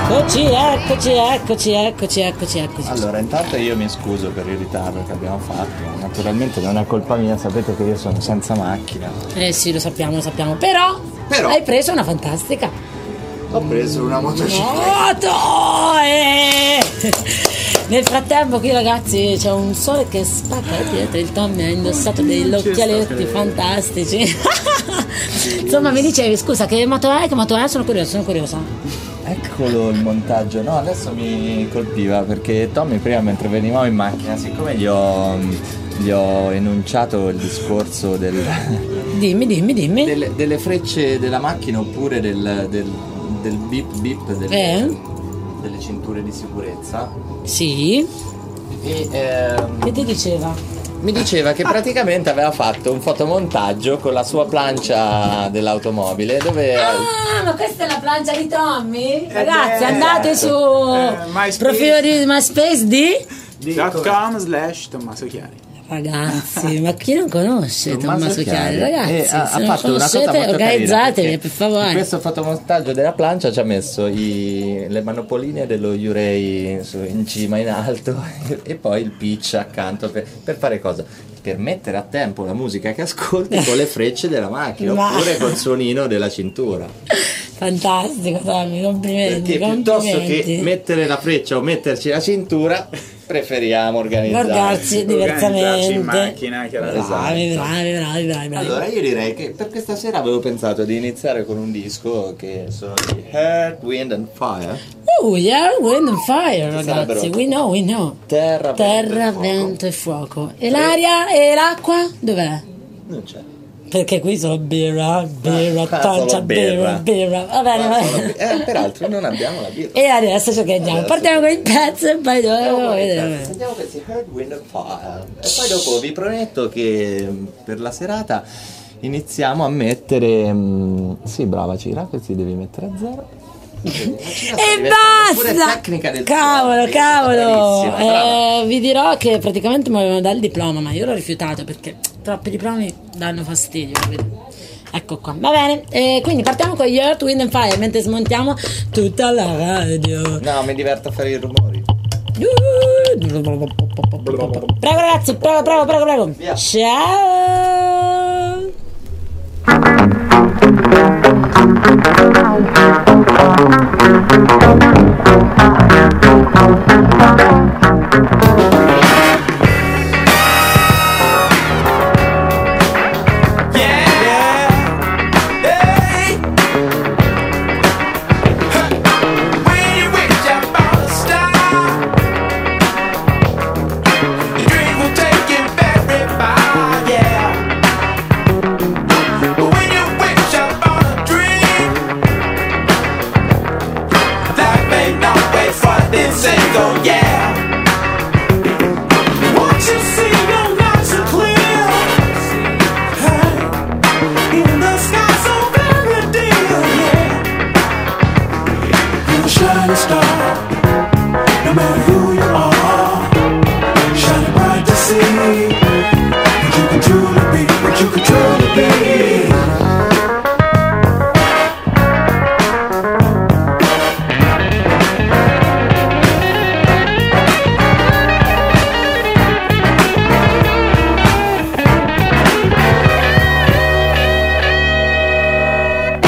Eccoci. Allora, intanto io mi scuso per il ritardo che abbiamo fatto. Naturalmente non è colpa mia, sapete che io sono senza macchina. Sì, lo sappiamo. Però hai preso una fantastica Ho preso una motocicletta. moto! Nel frattempo qui ragazzi c'è un sole che spacca le pietre. Il Tommy ha indossato degli occhialetti fantastici. Insomma, mi dicevi, scusa, che moto è? Sono curiosa. Eccolo il montaggio. No, adesso mi colpiva perché Tommy prima, mentre venivamo in macchina, siccome gli ho enunciato il discorso del Dimmi. delle frecce della macchina, oppure del bip delle cinture di sicurezza. Sì. E Che ti diceva? mi diceva che praticamente aveva fatto un fotomontaggio con la sua plancia dell'automobile dove Ma questa è la plancia di Tommy? Ragazzi, andate su MySpace. profilo di MySpace di .com/Tommaso Chiari. Ragazzi, ma chi non conosce Tommaso Chiari? Ragazzi, ha se non fatto una cosa conoscete, molto organizzatevi, carina, per favore. in questo fotomontaggio della plancia ci ha messo le manopoline dello Urei in cima, in alto, e poi il pitch accanto per fare cosa? Per mettere a tempo la musica che ascolti con le frecce della macchina, oppure col suonino della cintura. Fantastico, Tommy, complimenti. Perché piuttosto che mettere la freccia o metterci la cintura, preferiamo guardarci Organizzarci in diversamente. macchina, chiaramente. Bravi. Allora io direi che per questa sera avevo pensato di iniziare con un disco che sono di Earth, Wind and Fire. Yeah, Wind and Fire, ragazzi. sarebbero- We know. Terra, Vento e fuoco. E l'aria e l'acqua? Dov'è? Non c'è. Perché qui sono birra, pancia, solo birra. birra. Va bene. Peraltro non abbiamo la birra. E adesso ci andiamo. Partiamo con il pezzo e poi Sentiamo questi Earth, Wind and Fire. E poi dopo vi prometto che per la serata iniziamo a mettere. Sì, brava Cira, questi devi mettere a zero. E basta! Cavolo. Vi dirò che praticamente mi avevano dato il diploma, ma io l'ho rifiutato perché troppi diplomi danno fastidio, capito? Ecco qua, va bene. Quindi partiamo con gli Earth, Wind and Fire mentre smontiamo tutta la radio. No, mi diverto a fare i rumori. Prego ragazzi, prego. Via. Ciao.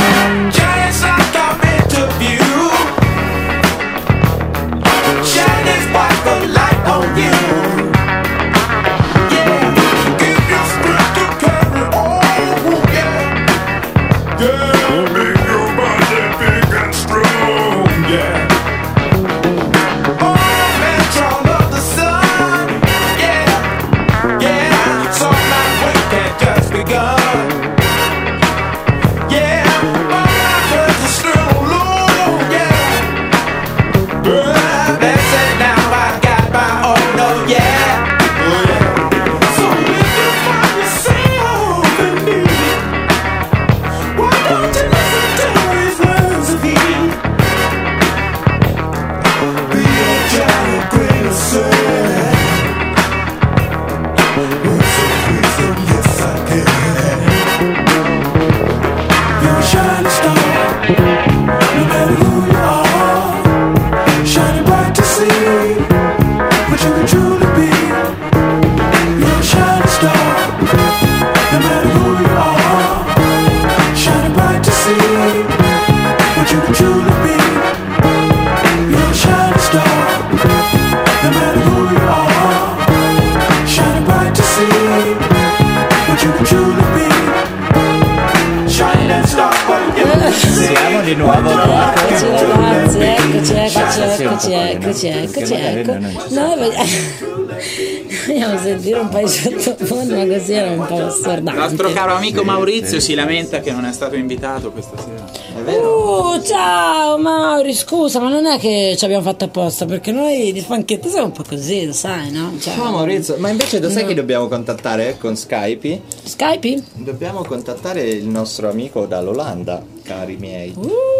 Shining Vogliamo sentire un po' di sottofondo, ma così era un po' assordante. Il nostro caro amico Maurizio si lamenta che non è stato invitato questa sera. È vero? Ciao Mauri, scusa, ma non è che ci abbiamo fatto apposta, perché noi di Funkette siamo un po' così, lo sai, no? Ciao Maurizio, ma invece lo sai chi dobbiamo contattare con Skype? Skype? Dobbiamo contattare il nostro amico dall'Olanda, cari miei.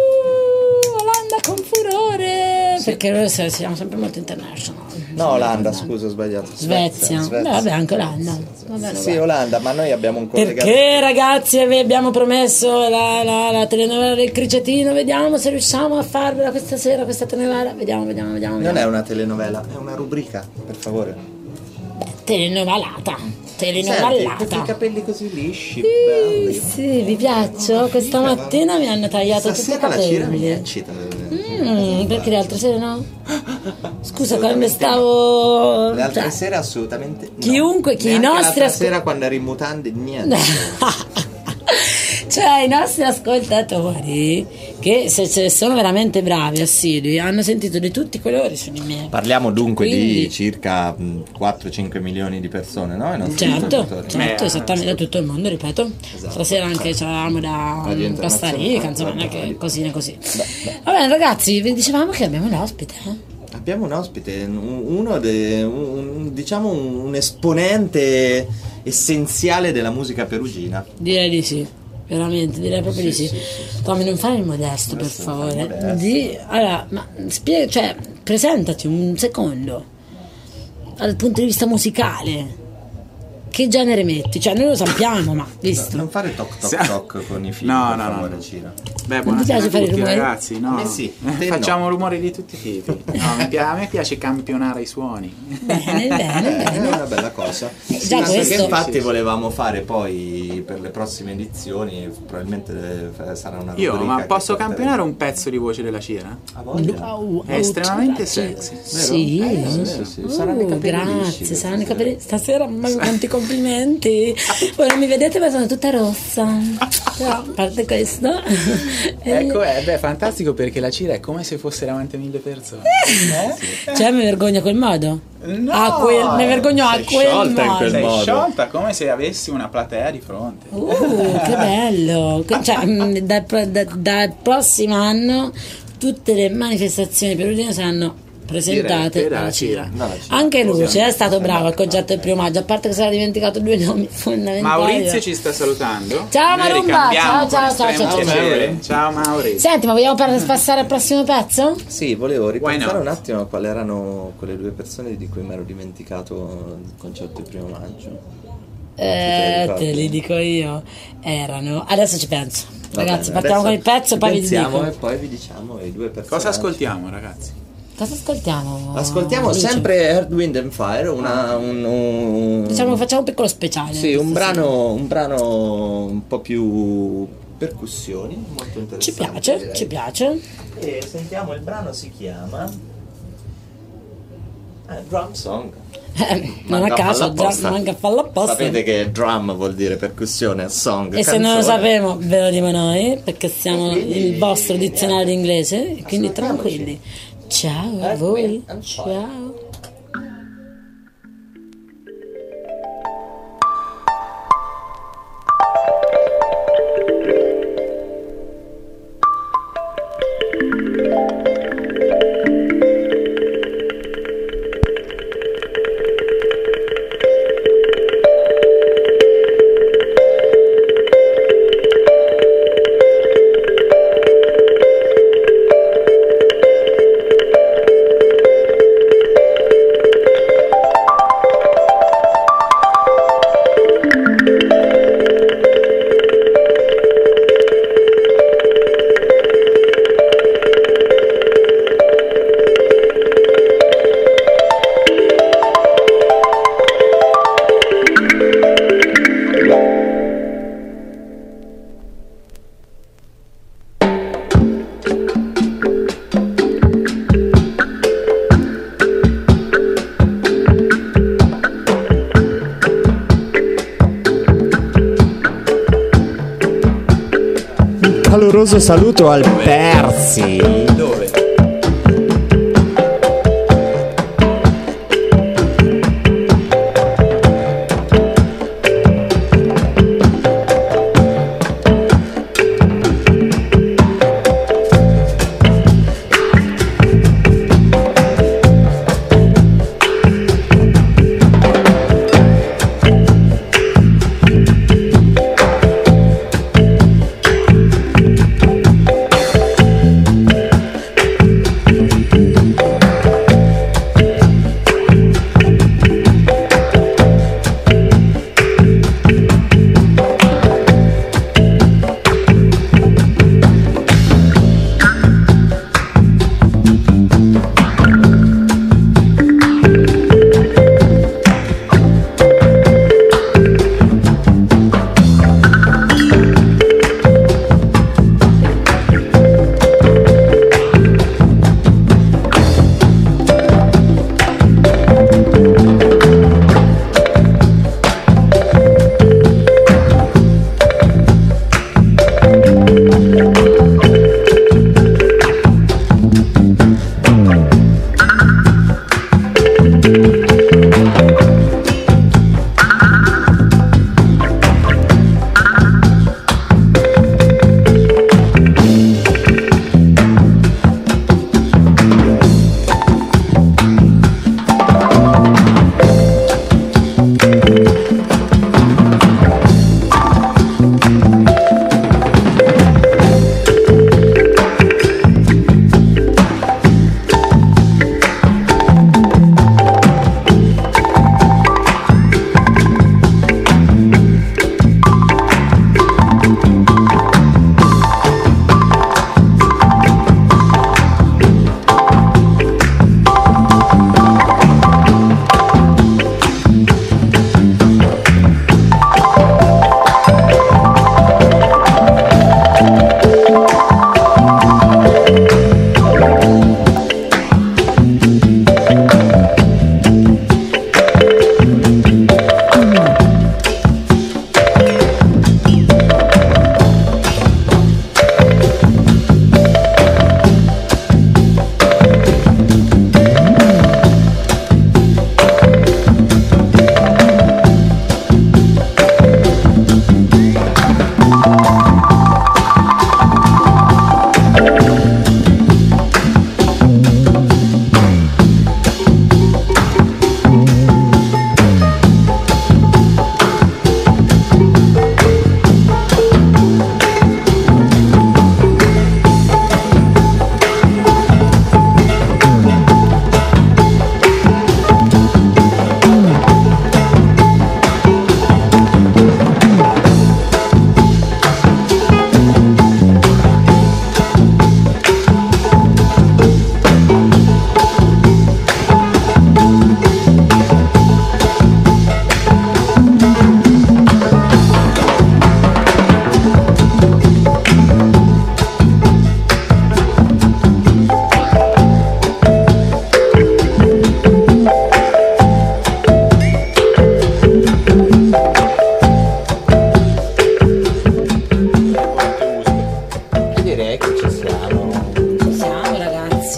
Olanda con furore, sì. Perché noi siamo sempre molto international. No, Olanda, scusa, ho sbagliato. Svezia. Beh, vabbè, anche Olanda. Sì, Olanda, ma noi abbiamo un collegamento. Perché ragazzi vi abbiamo promesso la telenovela del Cricetino, vediamo se riusciamo a farvela questa sera, questa telenovela. Vediamo. Non è una telenovela, è una rubrica, per favore. Telenovelata. Senti, questi capelli così lisci, belli. Sì, vi piaccio. Questa mattina mi hanno tagliato tutti i capelli. La Cira mi eccita. Perché le altre sere no? Scusa, quando stavo... Le altre sere assolutamente no. Chiunque, chi i nostri... L'altra sera quando eri in mutande, niente. Cioè i nostri ascoltatori, che se sono veramente bravi, assidui, hanno sentito di tutti i colori su di me. Parliamo dunque di circa 4-5 milioni di persone, no? Certo, esattamente, da tutto il mondo, ripeto. Esatto. Stasera anche c'eravamo da Costa Rica, insomma, non è che così. Va bene ragazzi, vi dicevamo che abbiamo un ospite, Abbiamo un ospite, diciamo un esponente essenziale della musica perugina. Direi di sì. Veramente, direi proprio di sì. Tommy, non fare il modesto, per favore. Allora, ma presentati un secondo dal punto di vista musicale. Che genere metti? Cioè, noi lo sappiamo, ma visto. Non fare toc con i figli. No. Cira. Beh, non ti piace fare i rumori? Ragazzi, no. Sì, facciamo rumori di tutti i tipi. No, a me piace campionare i suoni. Bene. È una bella cosa. Già questo. Che infatti volevamo fare poi per le prossime edizioni, probabilmente sarà una rubrica. Ma posso campionare un pezzo di Voce della Cira? A voglia. È estremamente sexy. Sì. Saranno i capelli grazie, lisci, saranno i capelli. Stasera quanti complimenti. Voi non mi vedete ma sono tutta rossa. Però a parte questo. Ecco, è fantastico perché la Cira è come se fosse davanti a 1000 persone. Cioè mi vergogno a quel modo? No, mi vergogno a quel modo. Sei sciolta come se avessi una platea di fronte. Che bello. Cioè, dal prossimo tutte le manifestazioni perugine saranno presentate dalla Cira. Anche Luce è stato bravo al concerto del primo maggio, a parte che si era dimenticato 2 nomi fondamentali. Maurizio ci sta salutando. Ciao Marumba, ciao Maurizio. Senti, ma vogliamo passare al prossimo pezzo? Sì, volevo ripensare un attimo quali erano quelle 2 persone di cui mi ero dimenticato il concerto del primo maggio. Te li dico io. Erano. Adesso ci penso. Ragazzi, partiamo con il pezzo, poi vi dico. E poi vi diciamo i 2 personaggi. Cosa ascoltiamo, ragazzi? Cosa ascoltiamo? Ascoltiamo sempre Earth, Wind and Fire, diciamo facciamo un piccolo speciale. Sì, un brano un po' più percussioni, molto interessante. Ci piace. E sentiamo, il brano si chiama Drum Song. Non a caso, manca farlo apposta. Sapete che drum vuol dire percussione, song, e canzone. Se non lo sappiamo ve lo diciamo noi, perché siamo il vostro dizionario d'inglese, quindi tranquilli. Ciao a voi, ciao. Caloroso saluto al Persi. Dove?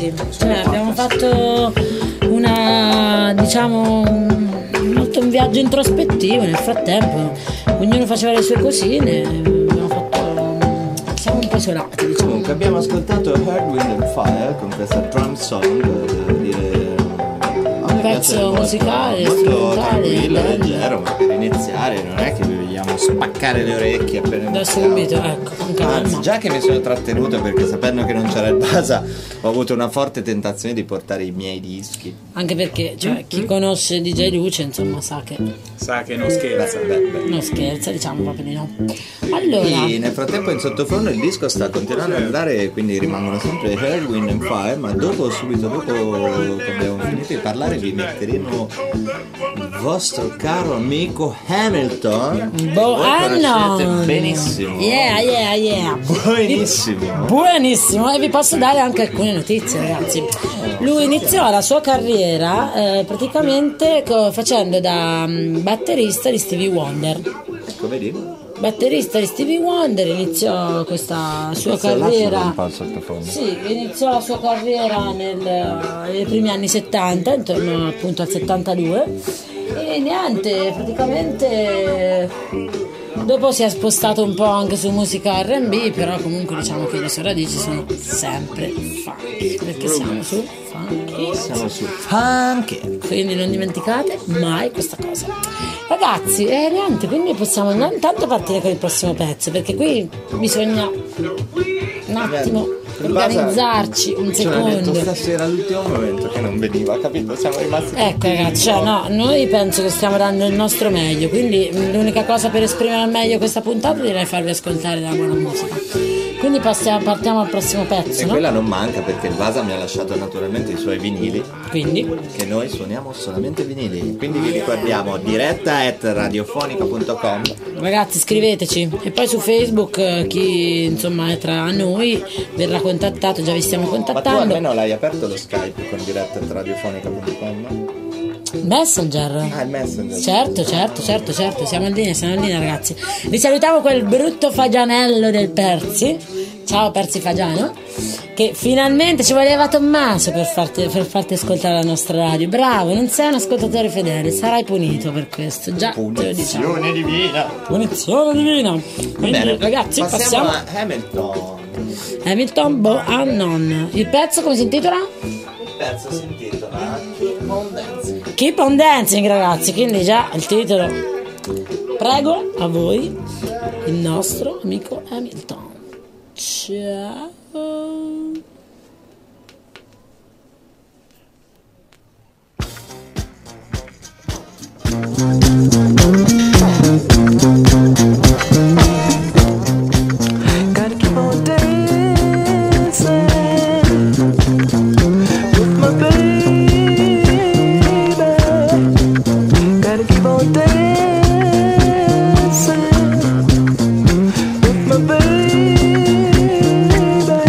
ragazzi, cioè abbiamo fatto un viaggio introspettivo. Nel frattempo ognuno faceva le sue cosine, siamo un po' isolati, diciamo. Comunque abbiamo ascoltato Earth, Wind and Fire con questa drum song, devo dire un pezzo musicale molto tranquillo, leggero, ma per iniziare non è che vi vogliamo spaccare le orecchie appena da subito, ecco, con calma. Anzi, già che mi sono trattenuto perché sapendo che non c'era il Basa ho avuto una forte tentazione di portare i miei dischi, anche perché chi conosce DJ Luce insomma sa che non scherza. non scherza, diciamo proprio di no. Allora, e nel frattempo in sottofondo il disco sta continuando ad andare, quindi rimangono sempre Earth, Wind and Fire, ma subito dopo che abbiamo finito di parlare vi metteremo il vostro caro amico Hamilton. Voi conoscete benissimo. Yeah. Buonissimo. E vi posso dare anche alcune notizie, ragazzi. Lui iniziò la sua carriera praticamente facendo da batterista di Stevie Wonder. Come dire? Batterista di Stevie Wonder, iniziò questa sua carriera. Sì, iniziò la sua carriera nei primi anni 70, intorno appunto al 72. E niente, praticamente dopo si è spostato un po' anche su musica R&B, però comunque diciamo che le sue radici sono sempre funky, perché siamo sul funky. Quindi non dimenticate mai questa cosa, ragazzi. E niente, quindi possiamo intanto partire con il prossimo pezzo, perché qui bisogna un attimo organizzarci un secondo. Stasera all'ultimo momento che non veniva, capito? Siamo rimasti. Ecco ragazzi, noi penso che stiamo dando il nostro meglio, quindi l'unica cosa per esprimere al meglio questa puntata direi farvi ascoltare della buona musica. Quindi partiamo al prossimo pezzo, e no? quella non manca perché il Vasa mi ha lasciato naturalmente i suoi vinili. Quindi che noi suoniamo solamente vinili. Quindi vi ricordiamo diretta@radiofonica.com. Ragazzi, scriveteci. E poi su Facebook chi insomma è tra noi verrà contattato, già vi stiamo contattando. Ma tu almeno l'hai aperto lo Skype con diretta@radiofonica.com? Messenger. Il Messenger. Certo, siamo in linea ragazzi. Vi salutiamo quel brutto fagianello del Perzi. Ciao Perzi Fagiano, che finalmente ci voleva Tommaso per farti ascoltare la nostra radio. Bravo, non sei un ascoltatore fedele, sarai punito per questo. Già, Punizione divina. Quindi, bene, ragazzi, passiamo a Hamilton Bohannon. Il pezzo come si intitola? Il pezzo si intitola Keep on Dancing, ragazzi, quindi già il titolo. Prego, a voi, il nostro amico Hamilton. Ciao. Gotta keep on dancing with my baby. Gotta keep on dancing with my baby.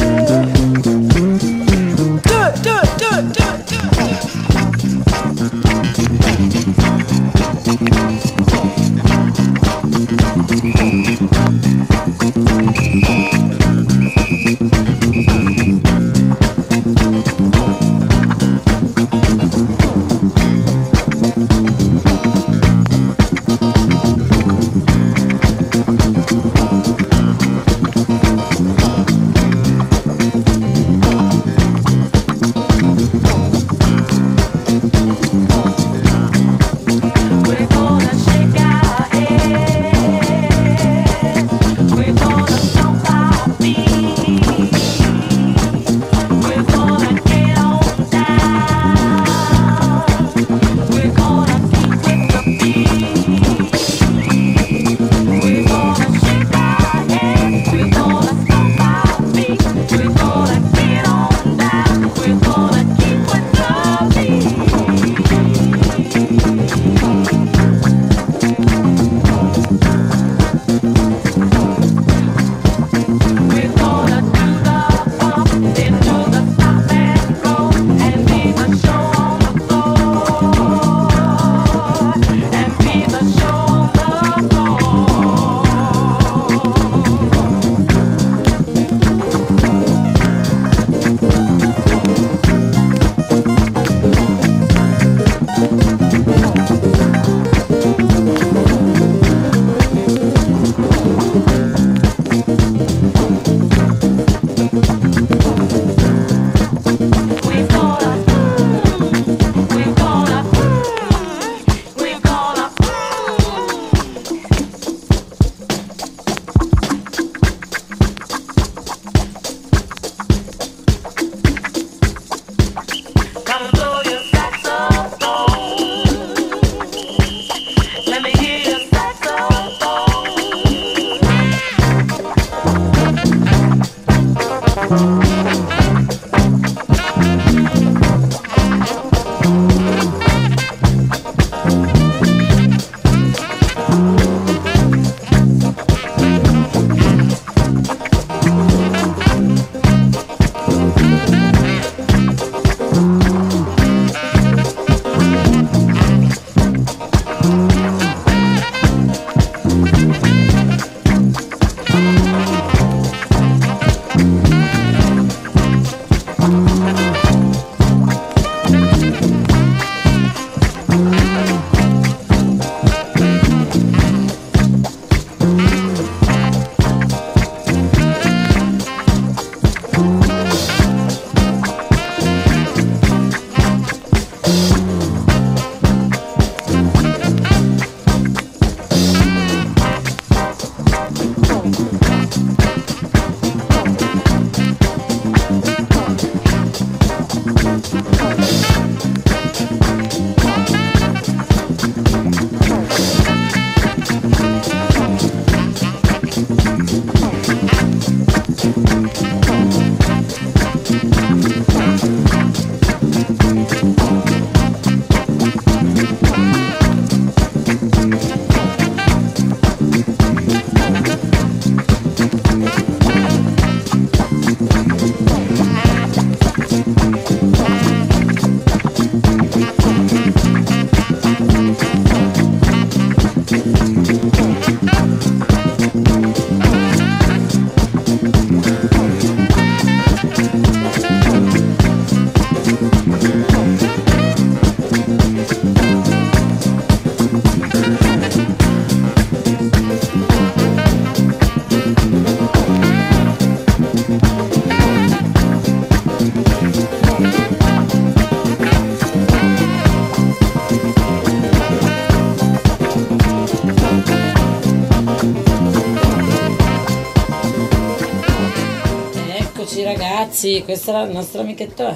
Ragazzi, questo era il nostro amichetto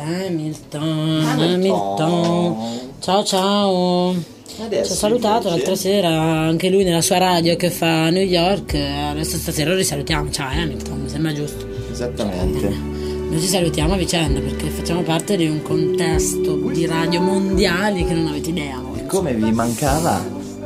Hamilton. Ciao ciao. Ci ha salutato l'altra sera anche lui nella sua radio che fa a New York. Adesso stasera lo risalutiamo. Ciao Hamilton, mi sembra giusto. Esattamente. Noi ci salutiamo a vicenda perché facciamo parte di un contesto di radio mondiali che non avete idea. Come vi mancava?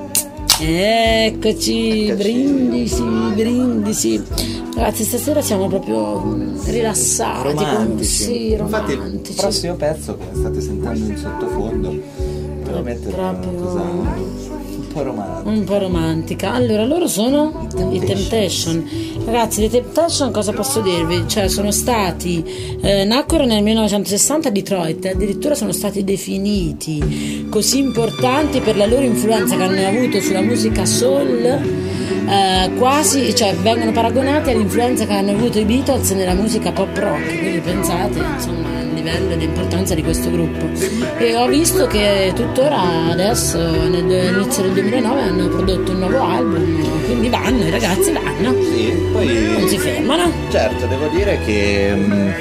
Eccoci, brindisi. Ragazzi, stasera siamo proprio rilassati, romantici. romantici. Infatti il prossimo pezzo, come state sentendo in sottofondo, devo mettere una cosa un po' romantica. Allora, loro sono i Temptation. Ragazzi, i Temptation cosa posso dirvi? Cioè, sono stati nacquero nel 1960 a Detroit, addirittura sono stati definiti così importanti per la loro influenza che hanno avuto sulla musica soul, quasi, cioè vengono paragonati all'influenza che hanno avuto i Beatles nella musica pop rock, quindi pensate insomma al livello di importanza di questo gruppo. E ho visto che tuttora adesso nell'inizio del 2009 hanno prodotto un nuovo album, quindi vanno, i ragazzi vanno, sì, poi non si fermano. Certo, devo dire che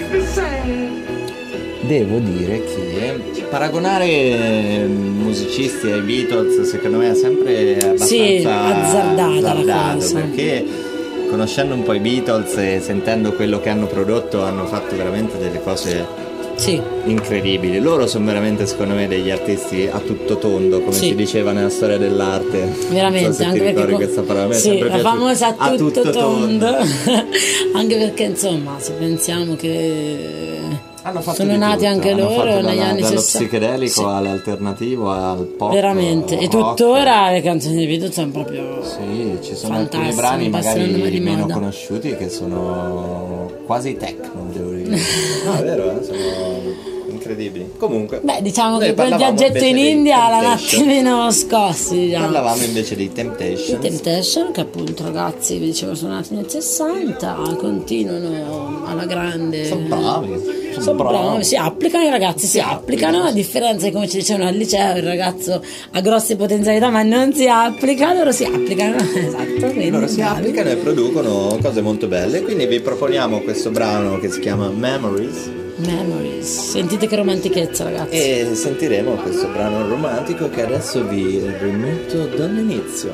paragonare musicisti ai Beatles secondo me è sempre abbastanza azzardata la cosa, perché conoscendo un po' i Beatles e sentendo quello che hanno prodotto hanno fatto veramente delle cose incredibili. Loro sono veramente secondo me degli artisti a tutto tondo, come si diceva nella storia dell'arte. Veramente, non so se anche ti ricordi perché questa parola, la famosa a tutto tondo. Anche perché insomma se pensiamo che sono nati anche loro negli anni 60, dallo psichedelico all'alternativo al pop, veramente, e tuttora le canzoni di Beatles sono proprio ci sono alcuni brani magari meno conosciuti che sono quasi techno, devo dire. No, è vero, sono incredibili. Comunque, diciamo che quel viaggetto in India l'ha un attimino scossi, diciamo. Parlavamo invece dei Temptation. I Temptation, che appunto, ragazzi, vi dicevo, sono nati nel 60, continuano alla grande. Sono bravi. Si applicano i ragazzi, si applicano, a differenza di come ci dicevano al liceo, il ragazzo ha grosse potenzialità ma non si applica, loro si applicano. Esatto, loro si applicano e producono cose molto belle, quindi vi proponiamo questo brano che si chiama Memories. Sentite che romantichezza, ragazzi. E sentiremo questo brano romantico che adesso vi rimetto dall'inizio.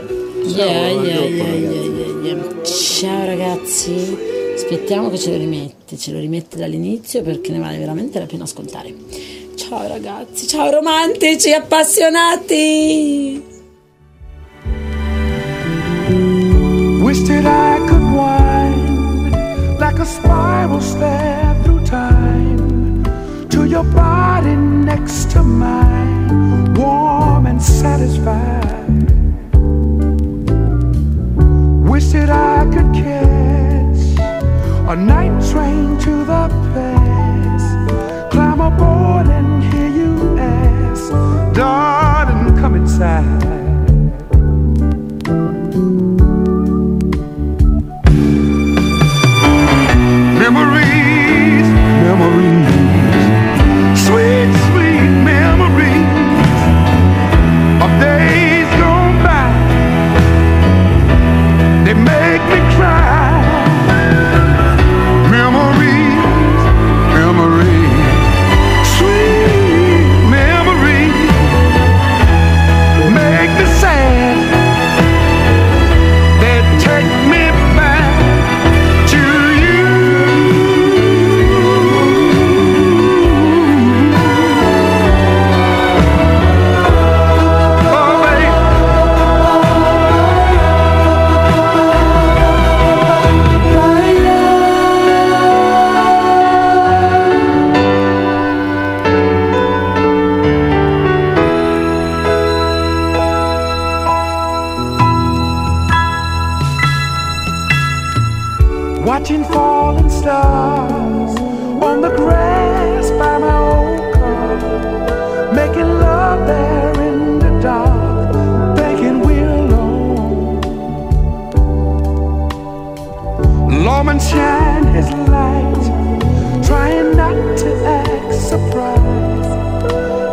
Ciao ragazzi, aspettiamo che ce lo rimette dall'inizio perché ne vale veramente la pena ascoltare. Ciao ragazzi, ciao romantici appassionati. Wish that I could wind like a spiral stare through time to your body next to mine, warm and satisfied. Wish that I could catch a night train to the place, climb aboard and hear you ask, darling, come inside. Memories, sweet, sweet memories of days gone by. They make me cry. Memories,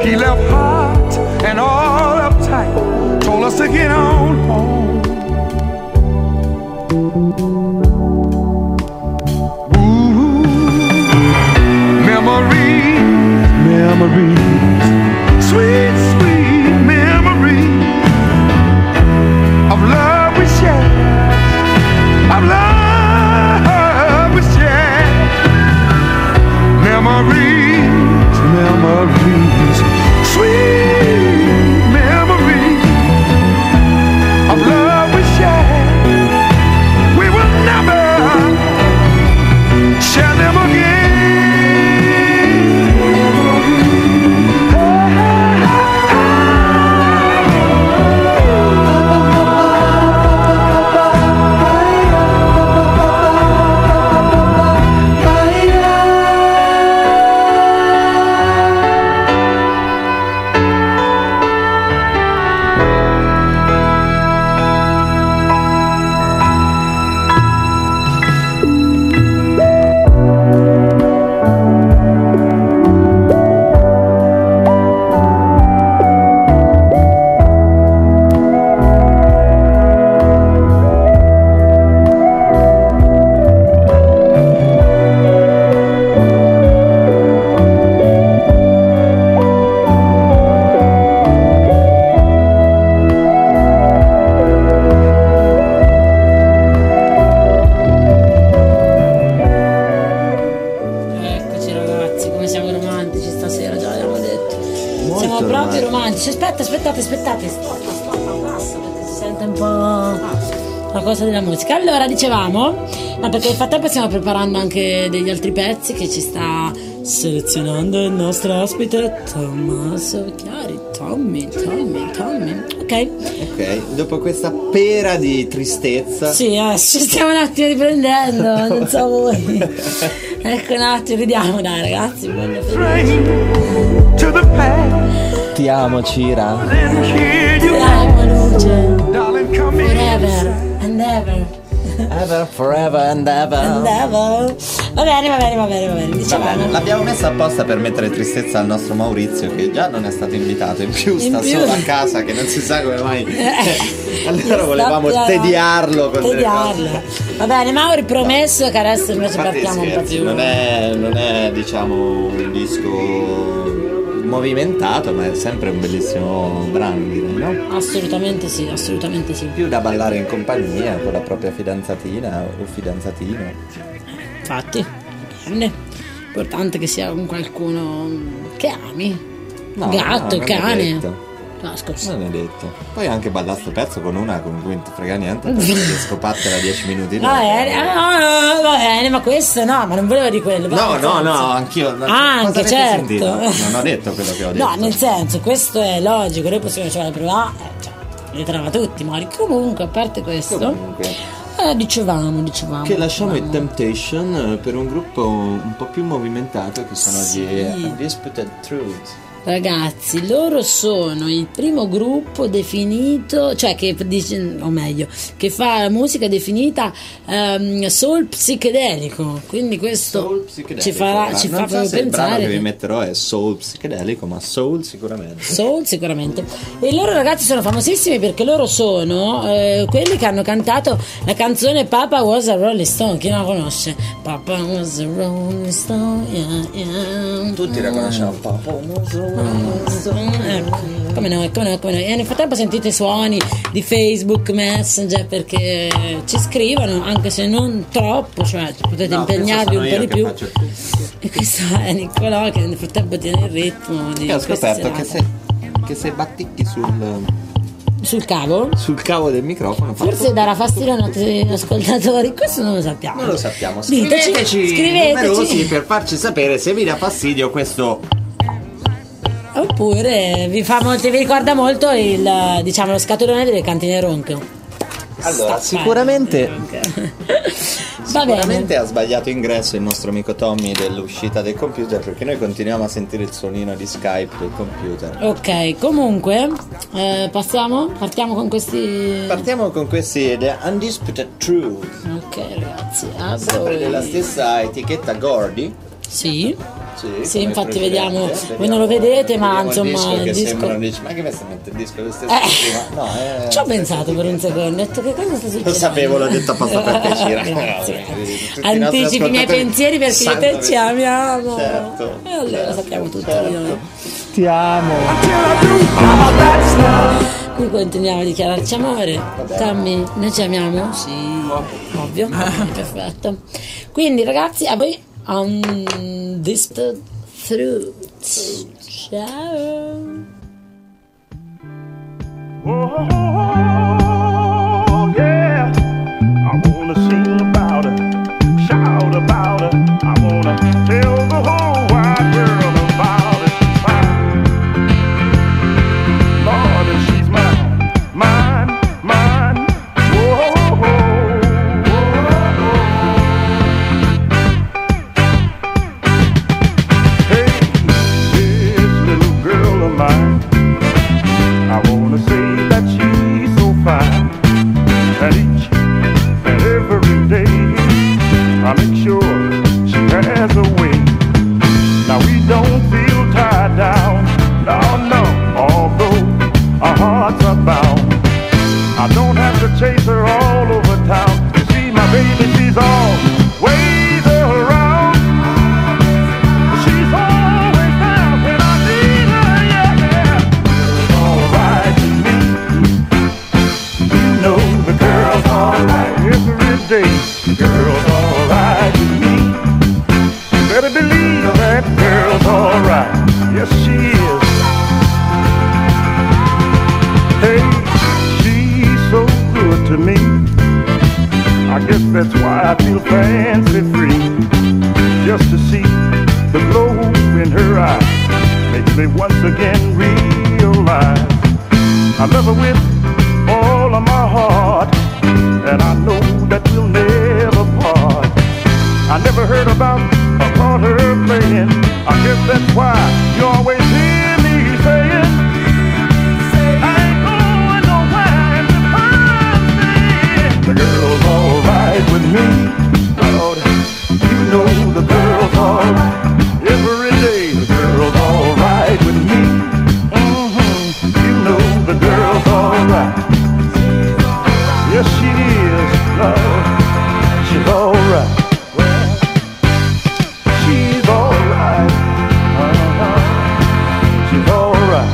He left hot and all uptight, told us to get on home. Ooh, memories, memories, sweet, sweet memories of love we shared, of love we shared. Memories, memories, sweet memories of love we shared. We will never share them again. Aspettate, basta, perché si sente un po' la cosa della musica. Allora, dicevamo, ma perché nel frattempo stiamo preparando anche degli altri pezzi che ci sta selezionando il nostro ospite Tommaso Chiari. Tommy. Ok, dopo questa pera di tristezza. Sì, ci stiamo un attimo riprendendo, non so voi. Ecco un attimo, ridiamo, dai ragazzi. Ti amo, Cira. Ti amo, luce. Forever and ever. Ever, forever and ever. Va bene. Dicevamo. L'abbiamo messa apposta per mettere tristezza al nostro Maurizio, che già non è stato invitato, in più sta solo a casa, che non si sa come mai. Allora volevamo tediarlo con delle cose. Va bene, Mauri, promesso che adesso invece partiamo un po' più. Non è diciamo un disco movimentato, ma è sempre un bellissimo brano, direi, no? Assolutamente sì. Più da ballare in compagnia con la propria fidanzatina o fidanzatino. Infatti, bene. Importante che sia con qualcuno che ami. No, gatto, non cane. è detto. No, scusa. Non è detto. Poi anche ballare sto pezzo con una con cui non ti frega niente, perché scopattela 10 minuti dopo. Va bene, ma questo no, ma non volevo di quello. No, anch'io. Anche certo. Non ho detto quello che ho detto. No, nel senso, questo è logico, noi possiamo provare, li trova tutti, Mori. Comunque, a parte questo, dicevamo che lasciamo i Temptation per un gruppo un po' più movimentato, che sono gli Undisputed Truth. Ragazzi, loro sono il primo gruppo definito, cioè che dice, o meglio, che fa musica definita soul psichedelico. Quindi questo ci fa proprio pensare. Il brano che vi metterò è soul psichedelico, ma soul sicuramente. E loro, ragazzi, sono famosissimi perché loro sono quelli che hanno cantato la canzone Papa Was a Rolling Stone. Chi non la conosce? Papa Was a Rolling Stone, yeah. Tutti la conosciamo. Papa Was a Come no. E nel frattempo sentite i suoni di Facebook Messenger, perché ci scrivono, anche se non troppo, cioè potete impegnarvi un po' di più. E questo è Niccolò che nel frattempo tiene il ritmo di ho scoperto che se batticchi sul cavo del microfono forse darà fastidio ai nostri ascoltatori. Questo non lo sappiamo. Scriveteci numerosi per farci sapere se vi dà fastidio questo. Oppure vi ricorda molto lo scatolone delle cantine ronche. Allora, sicuramente ha sbagliato ingresso il nostro amico Tommy dell'uscita del computer, perché noi continuiamo a sentire il suonino di Skype del computer. Ok, comunque partiamo con questi The Undisputed Truth. Ok, ragazzi, sempre della stessa etichetta Gordy. Sì. Sì, infatti vediamo, voi non lo vedete, ma insomma il disco che dici, ma che mi sta mettendo il disco lo stesso no, ci ho pensato per un secondo, ho detto che cosa sta succedendo? Lo sapevo, l'ho detto apposta per piacere. Anticipi i miei pensieri perché te ci amiamo. Certo, e allora sappiamo tutto di noi. Ti amo. Qui continuiamo a dichiararci amore. Cammi, noi ci amiamo? Sì, ovvio. Perfetto. Quindi ragazzi, a voi Undisputed Truth. Ciao. Oh, yeah. I wanna sing about her, shout about her. I wanna tell the whole wide world about her. She's fine, Lord, and she's mine, mine, mine. Whoa, whoa, whoa. Hey, this little girl of mine, I wanna say that she's so fine, and each and every day I make sure she has a way. Now we don't feel tied down, no, no, although our hearts are bound. I don't have to chase her all over town. You see, my baby, she's always around. She's always there when I need her, yeah, yeah. Alright with me. You know the girl's alright every day. The girl's alright with me. You better believe that girl's alright. Yes, she is. Hey, she's so good to me. I guess that's why I feel fancy free. Just to see the glow in her eyes makes me once again realize I love her with all of my heart, and I know that we'll never part. I never heard about or caught her playing. I guess that's why you always hear me saying I ain't going nowhere and I'm staying. The girl's alright with me, Lord. You know the girl's alright every day. The girl's alright with me. You know the girl's alright. Yes, she is, Lord. She's alright. Well, she's alright. She's alright.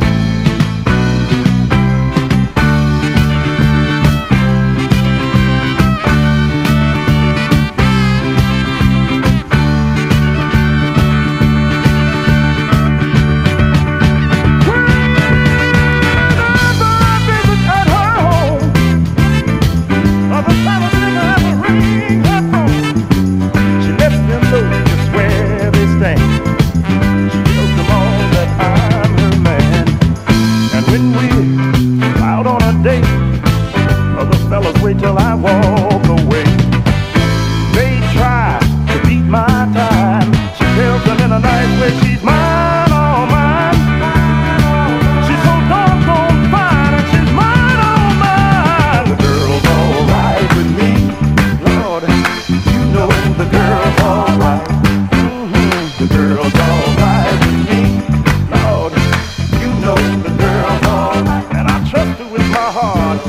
Wait till I walk away. They try to beat my time. She tells them in a nice way she's mine, all mine. She's so doggone fine, and she's mine, all mine. The girl's alright with me, Lord. You know the girl's alright. The girl's alright with me, Lord. You know the girl's alright, and I trust her with my heart.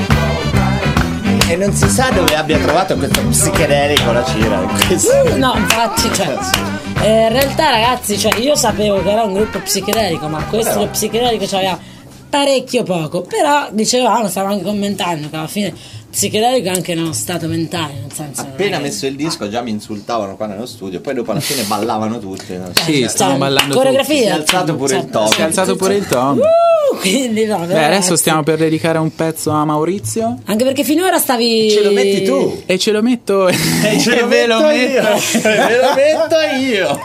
E non si sa dove abbia trovato questo psichedelico la Cira. No, infatti, cioè, in realtà ragazzi, cioè, io sapevo che era un gruppo psichedelico, ma questo lo psichedelico c'aveva parecchio poco. Però dicevamo, stavamo anche commentando che alla fine psichedelico è anche nello stato mentale, nel senso, appena messo il disco già mi insultavano qua nello studio, poi dopo alla fine ballavano tutti, no? Sì, stavano ballando coreografia. tutti. Si è alzato pure il tono. Si è alzato pure il tono. Quindi no, Beh, adesso stiamo per dedicare un pezzo a Maurizio. anche perché finora stavi. Ce lo metti tu. E ce lo metto. E ve lo metto io.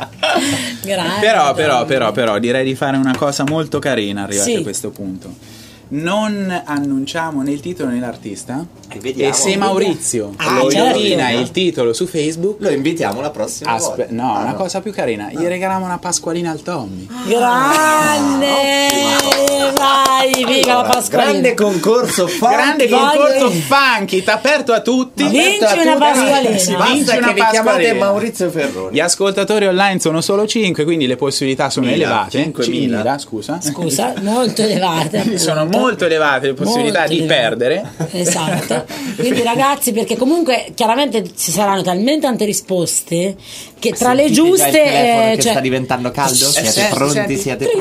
Grande. Però direi di fare una cosa molto carina arrivati Sì. a questo punto. Non annunciamo né il titolo né l'artista. Vediamo. E se Maurizio Ah, certo. indovina il titolo su Facebook, Lo invitiamo la prossima volta. no, una cosa più carina, gli regaliamo una pasqualina al Tommy. Grande, vai, viva la Pasqualina. Grande concorso funky, aperto a tutti. Vinci una Pasqualina. Basta che vi chiamate Maurizio Ferroni. Gli ascoltatori online sono solo 5, quindi le possibilità sono elevate. 5.000, scusa, molto elevate. Sono molto elevate le possibilità di perdere. Esatto. Quindi ragazzi, perché comunque chiaramente ci saranno talmente tante risposte che tra le giuste che sta diventando caldo. Siete pronti?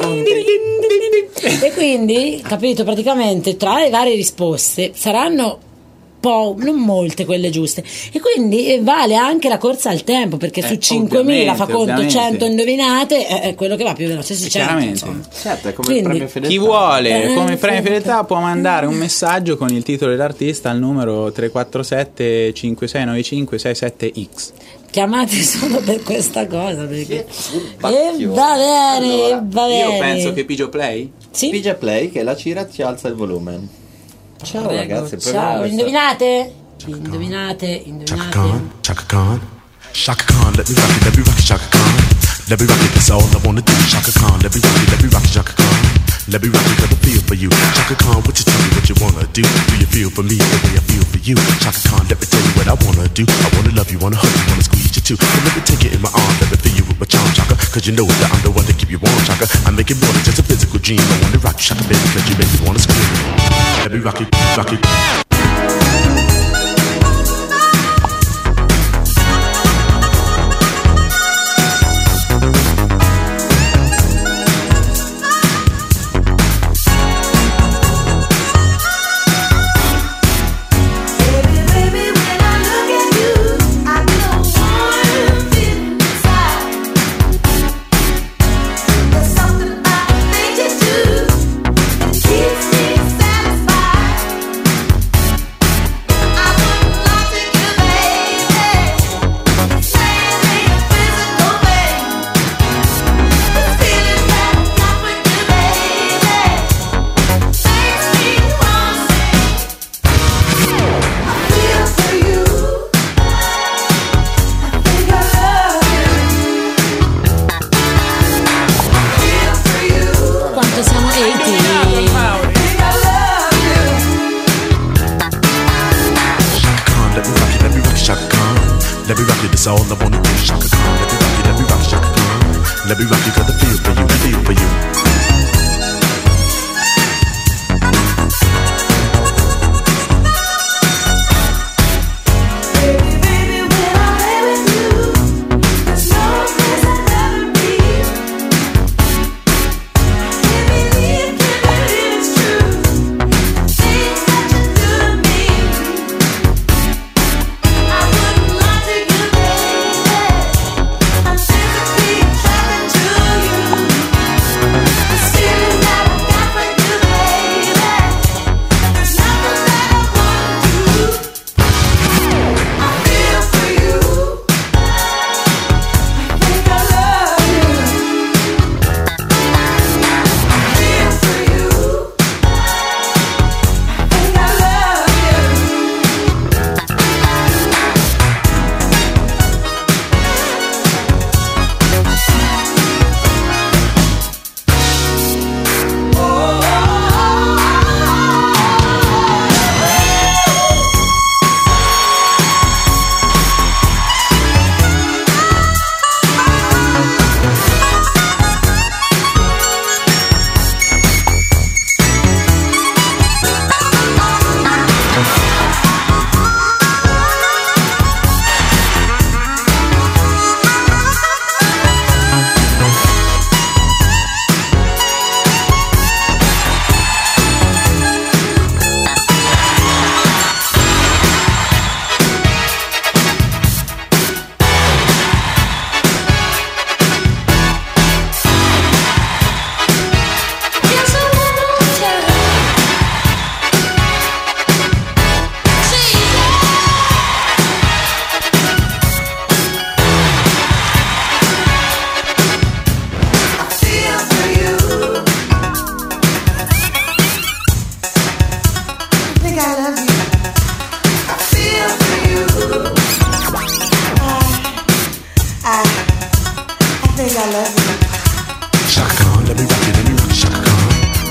E quindi, capito, praticamente tra le varie risposte saranno non molte quelle giuste, e quindi vale anche la corsa al tempo, perché su 5.000 fa conto 100 indovinate, è quello che va più veloce su 100. Certo, è come il premio fedeltà. Chi vuole come premio fedeltà può mandare un messaggio con il titolo dell'artista al numero 347 5695 67X. Chiamate solo per questa cosa, perché va bene. Io penso che Pigio Play? Sì? Pigio Play, che la Cira ci alza il volume. Ciao ragazzi, ciao, indovinate? Chaka Khan, Chaka Khan, let me rock it, Chaka Khan. Let me rock it, that's all I wanna do. Chaka Khan, let me rock it, Chaka Khan. Let me rock it, got a feel for you. Chaka Khan, what you tell me what you wanna do? Do you feel for me the way I feel for you? Chaka Khan, let me tell you what I wanna do. I wanna love you, wanna hug you, wanna squeeze you too. And let me take it in my arms, let me feel you with my charm, Chaka. Cause you know that I'm the one to keep you warm, Chaka. I make it more than just a physical dream. I wanna rock you, Chaka, baby, cause you make me wanna scream. Let me rock it, rock it. Let me rock it, that's all I wanna do. Chaka Khan, let me rock it, Chaka Khan. Let me rock it, got the feel for you, feel for you.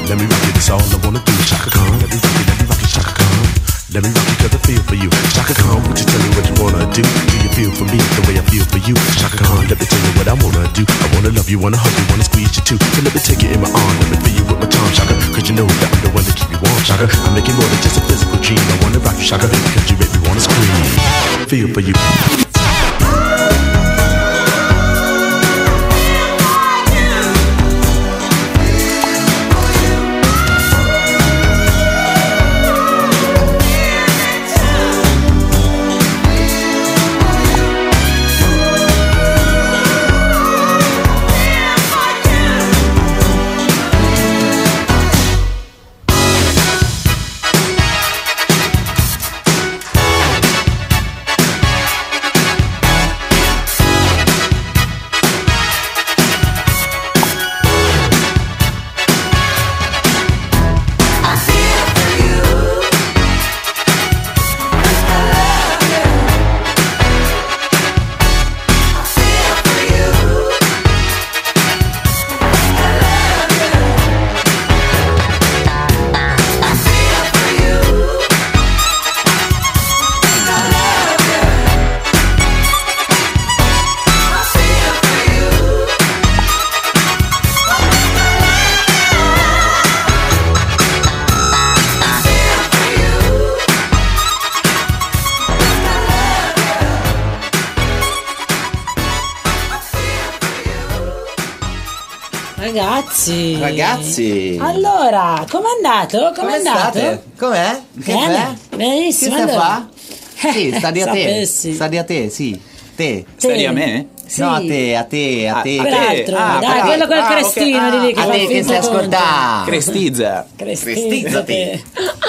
Let me rock you, that's all I wanna do. Chaka Khan, let me rock you, Chaka Khan. Let me rock you 'cause I feel for you. Chaka Khan, won't you tell me what you wanna do? Do you feel for me the way I feel for you? Chaka Khan, let me tell you what I wanna do. I wanna love you, wanna hug you, wanna squeeze you too. So let me take you in my arm, let me feel you with my tongue, Chaka. 'Cause you know that I'm the one to keep you warm, Chaka. I'm making more than just a physical dream. I wanna rock you, Chaka, 'cause you make me wanna scream. Feel for you. Ragazzi, allora, com'è andato? Com'è andato? State? Com'è? Che Bene, fai? benissimo. Che stai Allora. fa? Sì, sta di a te. Sapessi. Sta di a te, sì. Te. Sta di a me? Sì. No, a te. Peraltro, Ah, dai, peraltro. quello col Ah, crestino ok. di lì che A fa te che finta stai conto. ascoltando. Crestizza. Crestizza te.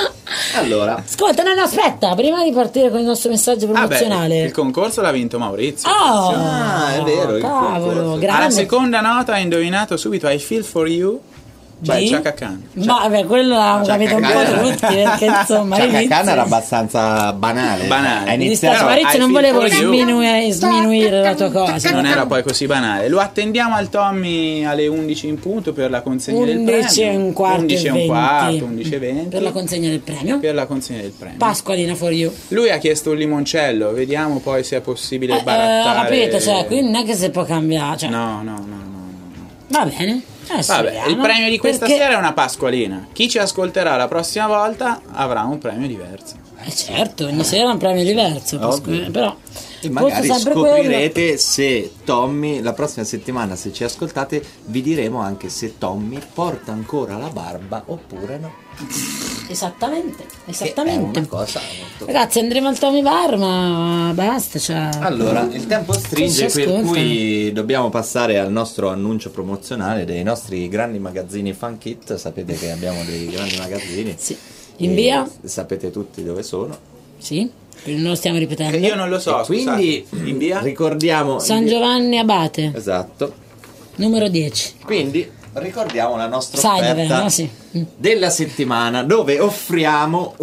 Allora, Ascolta, no, aspetta, prima di partire con il nostro messaggio promozionale. il concorso l'ha vinto Maurizio. Oh, è vero, il cavolo, concorso. Alla grande. seconda nota ha indovinato subito I Feel For You by Di? Chaka Khan. Ma vabbè, quello l'hanno capito un po' Khan. tutti, perché insomma Chaka all'inizio- Khan era abbastanza banale. Banale. Ha Mi iniziato dispiace, Maurizio, I non feel volevo for you. sminuire la tua cosa. Non era poi così banale. Lo attendiamo al Tommy alle 11 in punto per la consegna del 11 premio. e un quarto 11 e e un 20. quarto, 11 e 20. Per la consegna del premio. Per la consegna del premio. Pasqualina for you. Lui ha chiesto un limoncello, vediamo poi se è possibile Ho barattare. capito, cioè, qui non è che si può cambiare. Cioè. No. Va bene. Adesso Vabbè, vediamo. il premio di questa Perché- sera è una Pasqualina. Chi ci ascolterà la prossima volta avrà un premio diverso. Certo, ogni sera è un premio diverso. Ovvio. Però E magari forse sempre scoprirete se Tommy, la prossima settimana, se ci ascoltate, vi diremo anche se Tommy porta ancora la barba oppure no. Esattamente. Che è una cosa molto... Ragazzi, andremo al Tommy Bar, ma basta. Cioè... Allora, il tempo stringe, Si per ascolta. cui dobbiamo passare al nostro annuncio promozionale dei nostri grandi magazzini Fun Kit. Sapete che abbiamo dei grandi magazzini. Sì. In via? Sapete tutti dove sono. Sì, non lo stiamo ripetendo. Che io non lo so, E quindi scusate. In via? ricordiamo... San Giovanni Abate, Esatto. numero 10. Quindi ricordiamo la nostra Sai dove, offerta no? Sì. della settimana, dove offriamo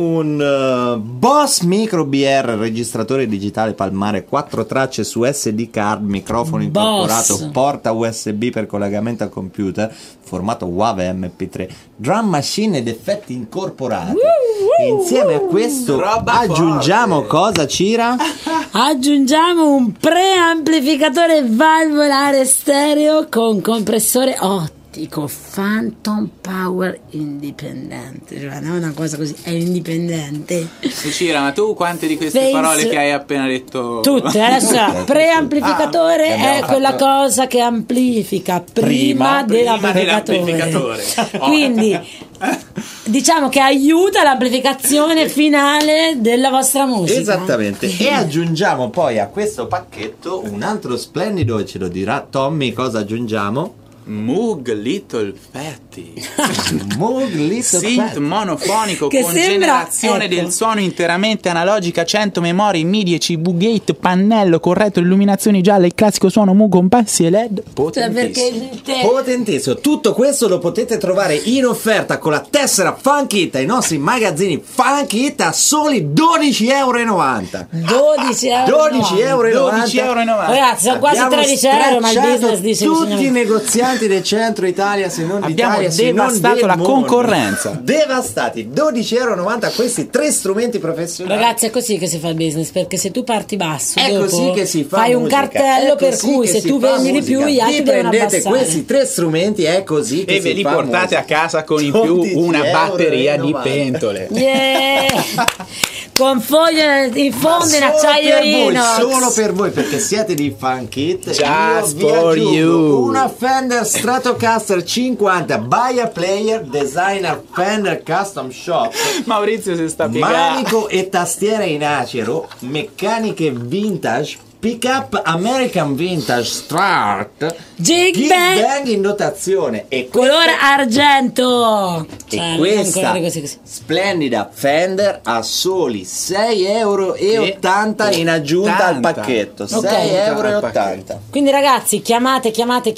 un Boss Micro BR registratore digitale palmare 4 tracce su SD card, microfono incorporato, Boss. porta USB per collegamento al computer, formato WAV e MP3, drum machine ed effetti incorporati. E insieme a questo Roba aggiungiamo forte. cosa, Cira? Aggiungiamo un preamplificatore valvolare stereo con compressore ottico Phantom Power indipendente. Cioè, non è una cosa così, è indipendente. Cira, ma tu quante di queste Penso- parole che hai appena detto? Tutte, adesso preamplificatore Ah, è abbiamo quella fatto- cosa che amplifica prima dell'amplificatore. Quindi diciamo che aiuta l'amplificazione finale della vostra musica. Esattamente. E aggiungiamo poi a questo pacchetto un altro splendido, e ce lo dirà Tommy cosa aggiungiamo. Moog Little Fatty. Moog Little Synth Fat. monofonico Che con sembra- generazione ecco. del suono interamente analogica, 100 memorie, MIDI e CV gate, pannello corretto, illuminazioni gialle, il classico suono Moog con passi e LED. Cioè, perché Potentissimo. Tutto questo lo potete trovare in offerta con la tessera Fun Kit ai nostri magazzini Fun Kit a soli €12,90. 12 euro. 12,90 €12,90. Ragazzi, sono quasi Abbiamo 13 euro, ma il stracciato business dice tutti i bisogna- negozianti parti del centro Italia, se non abbiamo d'Italia, se non devastato del la mondo. concorrenza. Devastati. €12,90 questi 3 strumenti professionali. Ragazzi, è così che si fa business, perché se tu parti basso, È dopo così che si fa fai un musica. cartello È per così cui che se si tu fa vendi di musica. più, gli altri Vi devono prendete abbassare. questi 3 strumenti, è così che E si ve li fa portate musica. a casa con in più una batteria di pentole. Yeah! Con foglie in fondo in acciaio inox. Solo per voi, perché siete di Funk It. Just Io vi for aggiungo you. una Fender Stratocaster 50 by a player, designer Fender Custom Shop, Maurizio si sta piegando. manico e tastiere in acero, meccaniche vintage, pick up American Vintage Strat, Jig bang, in dotazione e colore argento. e Cioè, questa ancora così. splendida Fender a soli €6,80 in aggiunta al pacchetto. Ok. €6,80. Quindi ragazzi, chiamate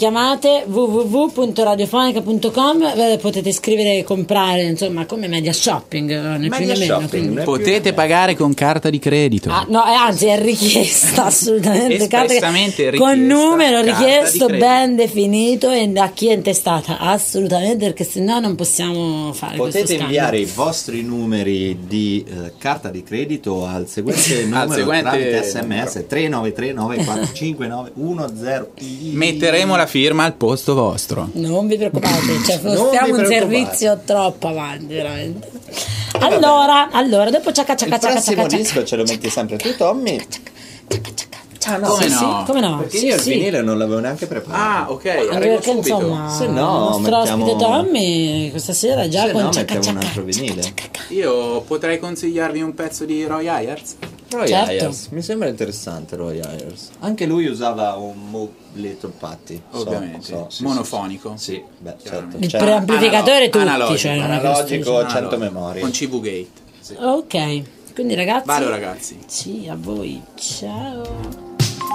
www.radiofonica.com, potete scrivere e comprare, insomma, come media shopping, né più né meno. Quindi. Potete pagare con carta di credito. Ah, no, anzi è richiesta assolutamente Espressamente carta con richiesta, numero carta richiesto, di credito. ben definito e da chi è intestata, assolutamente, perché sennò non possiamo fare questo Potete scambio. inviare i vostri numeri di carta di credito al seguente numero seguente tramite SMS 393 9459 10. Metteremo la firma al posto vostro. Non vi preoccupate, cioè, Non vi offriamo un preoccupate. servizio troppo avanti, veramente. Allora, dopo Il prossimo disco ce lo metti sempre tu, Tommy. Ah, no. Come Sì, no? sì, come no? Perché Sì, io il sì. vinile non l'avevo neanche preparato. Ah, ok, Anche arrivo perché subito. insomma Se no, il nostro mettiamo- ospite Tommy questa sera già Se con no, ciacca mettiamo un ciacca, altro vinile. ciacca, ciacca. Io potrei consigliarvi un pezzo di Roy Ayers. Roy Certo. Ayers, mi sembra interessante Roy Ayers. Anche lui usava un Moog Little Patty. Ovviamente. sì, Monofonico. Sì, beh, Chiaramente. certo. Il Cioè, preamplificatore tutti, analogico, cioè, non è che analogico, sto 100 memorie. Con CV Gate. dicendo- Ok, quindi ragazzi. Vado ragazzi. Sì, a voi. Ciao.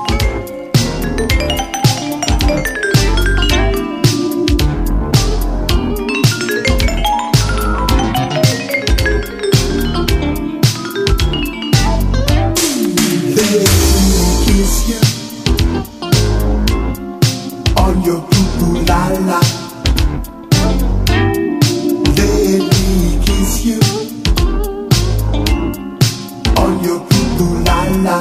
Kiss you on your poo-poo la-la. Let me kiss you on your poo-poo la-la.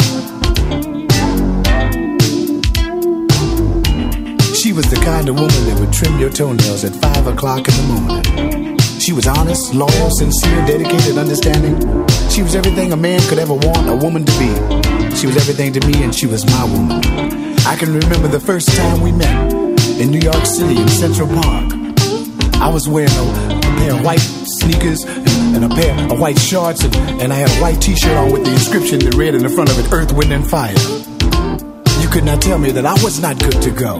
She was the kind of woman that would trim your toenails at 5 o'clock in the morning. She was honest, loyal, sincere, dedicated, understanding. She was everything a man could ever want a woman to be. She was everything to me, and she was my woman. I can remember the first time we met in New York City in Central Park. I was wearing a pair of white sneakers and a pair of white shorts, and I had a white t-shirt on with the inscription that read in the front of it, Earth, Wind, and Fire. You could not tell me that I was not good to go.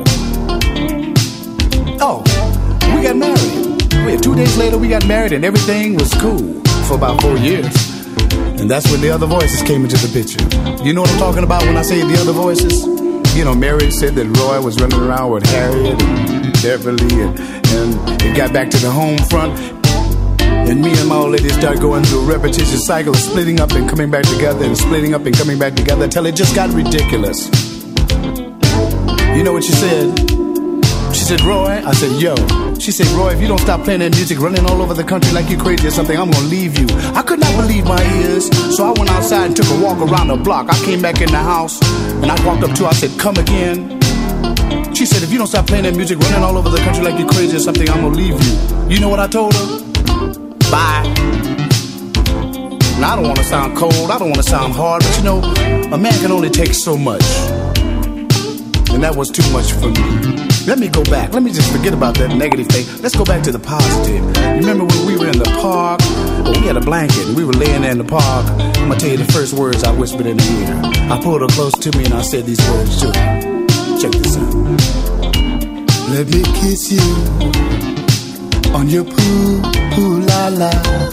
Oh, we got married. 2 days later, we got married, and everything was cool for about 4 years. And that's when the other voices came into the picture. You know what I'm talking about when I say the other voices? You know, Mary said that Roy was running around with Harriet and Beverly, and it got back to the home front. And me and my old lady started going through a repetitious cycle of splitting up and coming back together and splitting up and coming back together until it just got ridiculous. You know what she said? She said, Roy, I said, yo. She said, Roy, if you don't stop playing that music, running all over the country like you crazy or something, I'm gonna leave you. I could not believe my ears, so I went outside and took a walk around the block. I came back in the house, and I walked up to her, I said, come again. She said, if you don't stop playing that music, running all over the country like you crazy or something, I'm gonna leave you. You know what I told her? Bye. Now, I don't want to sound cold, I don't want to sound hard, but you know, a man can only take so much. And that was too much for me. Let me go back. Let me just forget about that negative thing. Let's go back to the positive. You remember when we were in the park? Well, we had a blanket and we were laying there in the park. I'm going to tell you the first words I whispered in her ear. I pulled her close to me and I said these words to her. Check this out. Let me kiss you on your poo-poo la-la.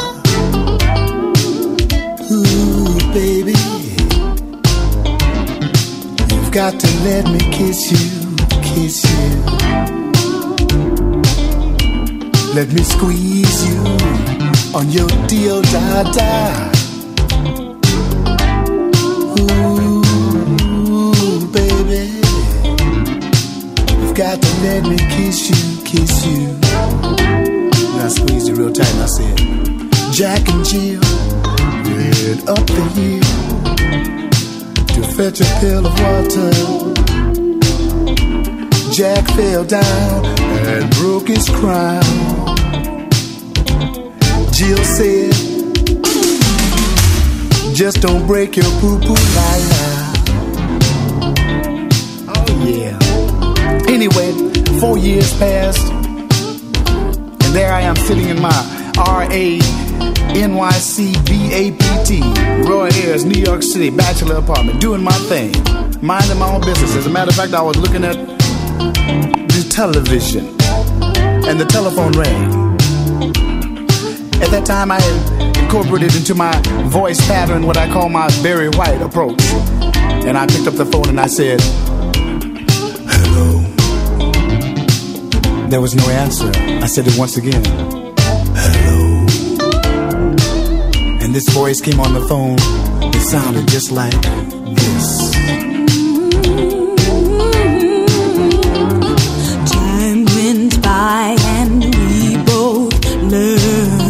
Ooh, baby. You've got to let me kiss you. Kiss you. Let me squeeze you on your Dio-da-da. Ooh, baby. You've You've got to let me kiss you. Now squeeze it real tight and I said, Jack and Jill went up the hill to fetch a pail of water. Jack fell down and broke his crown. Jill said, just don't break your poo-poo la-la. Oh yeah. Anyway, 4 years passed, and there I am sitting in my RANYC BAPT, Roy Ayers, New York City, bachelor apartment, doing my thing, minding my own business. As a matter of fact, I was looking at the television, and the telephone rang. At that time, I had incorporated into my voice pattern what I call my Barry White approach. And I picked up the phone and I said, hello. There was no answer. I said it once again, hello. And this voice came on the phone. It sounded just like this. Time went by and we both learned.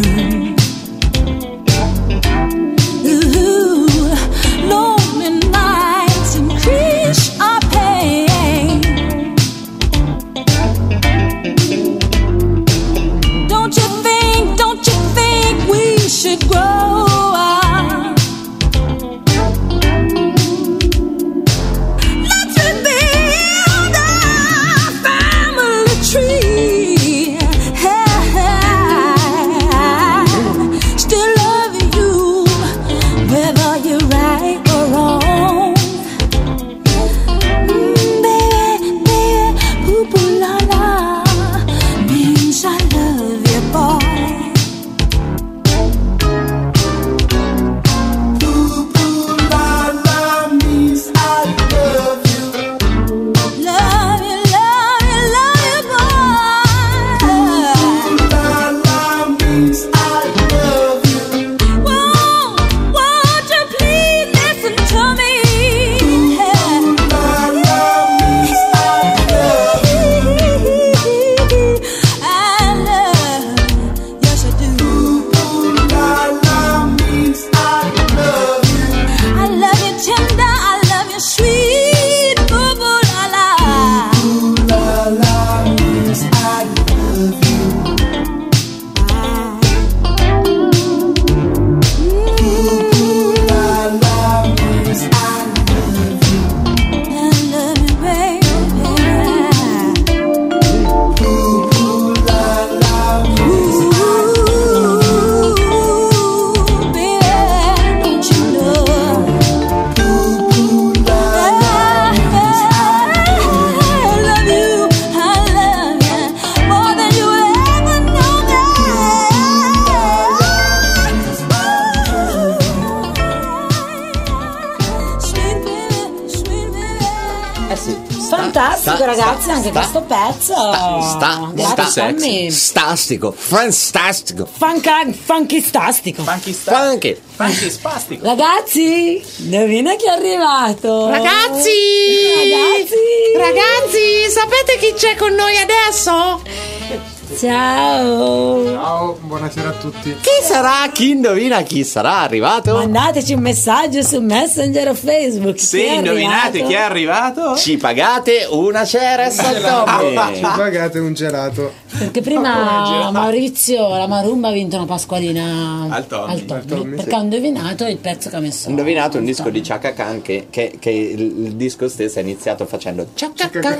Fantastico, ragazzi, anche questo pezzo. Grazie a me. Stastico, fantastico. Funky stastico. Funky spastico. Ragazzi, indovina chi è arrivato? Ragazzi, sapete chi c'è con noi adesso? Ciao, buonasera a tutti. Chi sarà? Chi indovina chi sarà arrivato? Mandateci un messaggio su Messenger o Facebook. Se indovinate chi è arrivato, ci pagate una Ceres al Tommy. Ci pagate un gelato. Perché prima Maurizio, la Marumba, ha vinto una pasqualina al Tommy, perché ha indovinato il pezzo che ha messo. Ha indovinato un disco di Chaka Khan che il disco stesso è iniziato facendo Chaka Khan.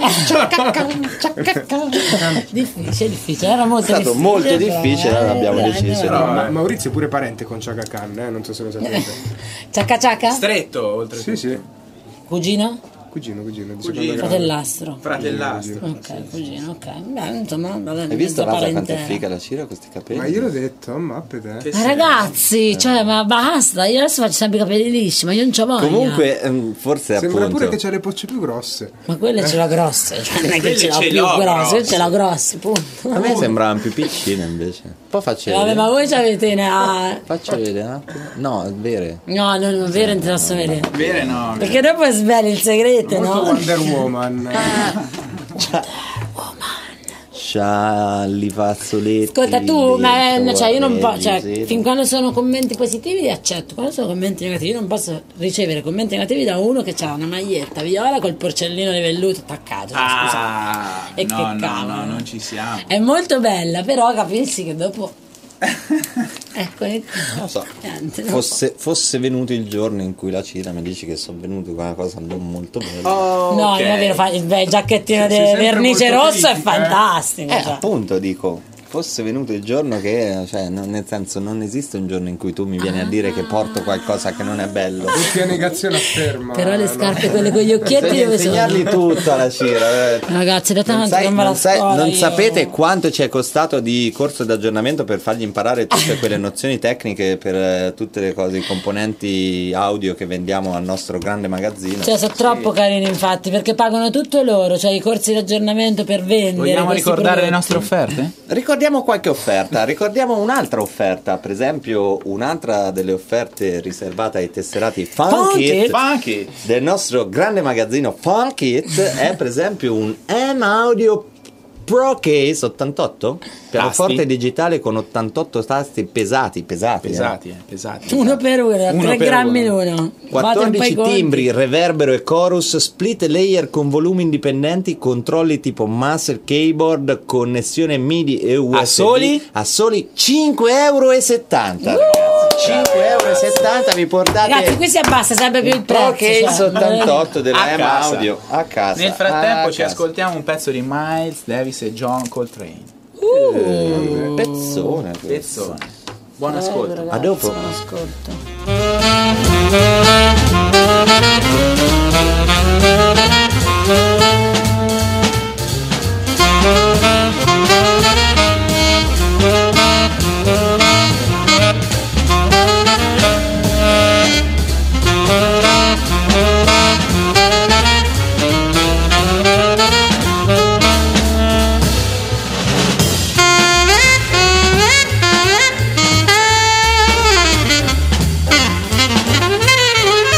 Difficile, era molto difficile. È stato molto difficile, l'abbiamo deciso. No, Maurizio è pure parente con Chaka Khan, non so se lo sapete. Chaka? Stretto, oltre. Sì. Cugino? Cugino di Fratellastro. Ok, cugino, ok. Beh, insomma, vabbè. Hai visto Rafa quanto è figa la Cira con questi capelli? Ma io l'ho detto, mappete. Ma ragazzi, cioè, ma basta, io adesso faccio sempre i capelli lisci, ma io non c'ho voglia. Comunque, forse sembra appunto pure che c'ha le pocce più grosse. Ma quelle ce l'ho grosse, cioè non è che ce l'ho più grosse, io ce l'ho grosse, punto. A me sembravano più piccine invece. Poi faccio vabbè, vedere. ma voi c'avete Faccio vedere un attimo. No, è vero. No, non vero, non te lo so vedere. Vere no. Perché dopo sveli il segreto, Molto no? Wonder Woman. scialli, fazzoletti. Ascolta tu, cioè io non posso, cioè, sì. fin quando sono commenti positivi li accetto, quando sono commenti negativi io non posso ricevere commenti negativi da uno che ha una maglietta viola col porcellino di velluto attaccato. Scusate. E no, che no, cavolo. no, non ci siamo. È molto bella, però capisci che dopo ecco, non so, niente, no. fosse venuto il giorno in cui la Cira mi dice che sono venuto con una cosa non molto bella. No, Ok. non è vero, il giacchettino di sempre vernice molto rosso è critica, fantastico. cioè. Appunto dico, fosse venuto il giorno che, cioè, nel senso, non esiste un giorno in cui tu mi vieni a dire che porto qualcosa che non è bello. Tutti a negazione afferma. Però le scarpe, quelle con gli occhietti, Devi dove sono? insegnargli tutto alla Cira. Ragazzi, da tanto non me la scuola, non io. sapete quanto ci è costato di corso di aggiornamento per fargli imparare tutte quelle nozioni tecniche per tutte le cose, i componenti audio che vendiamo al nostro grande magazzino. Cioè, sono troppo carini, infatti, perché pagano tutto loro, cioè i corsi di aggiornamento per vendere. Vogliamo questi ricordare le prodotti. nostre offerte? Ricordiamo qualche offerta, ricordiamo un'altra offerta, per esempio un'altra delle offerte riservate ai tesserati Funkit Funky! del nostro grande magazzino Funkit è per esempio un M-Audio Pro Case 88, pianoforte digitale con 88 tasti pesati. Pesati. Uno per uno, 3 per grammi uno. l'uno. Fate un po' i 14 conti. timbri, reverbero e chorus, split layer con volumi indipendenti, controlli tipo master keyboard, connessione MIDI e USB. A soli 5,70 €, ragazzi. 5,70 € vi portate Ragazzi, qui si abbassa sempre più il Pro prezzo. Case 88 della A M casa. Audio a casa. Nel frattempo A ci casa. ascoltiamo un pezzo di Miles Davis e John Coltrane. Pezzone questo. Pezzone. Buon ascolto. Ragazzi, A dopo. buon ascolto. Thank you.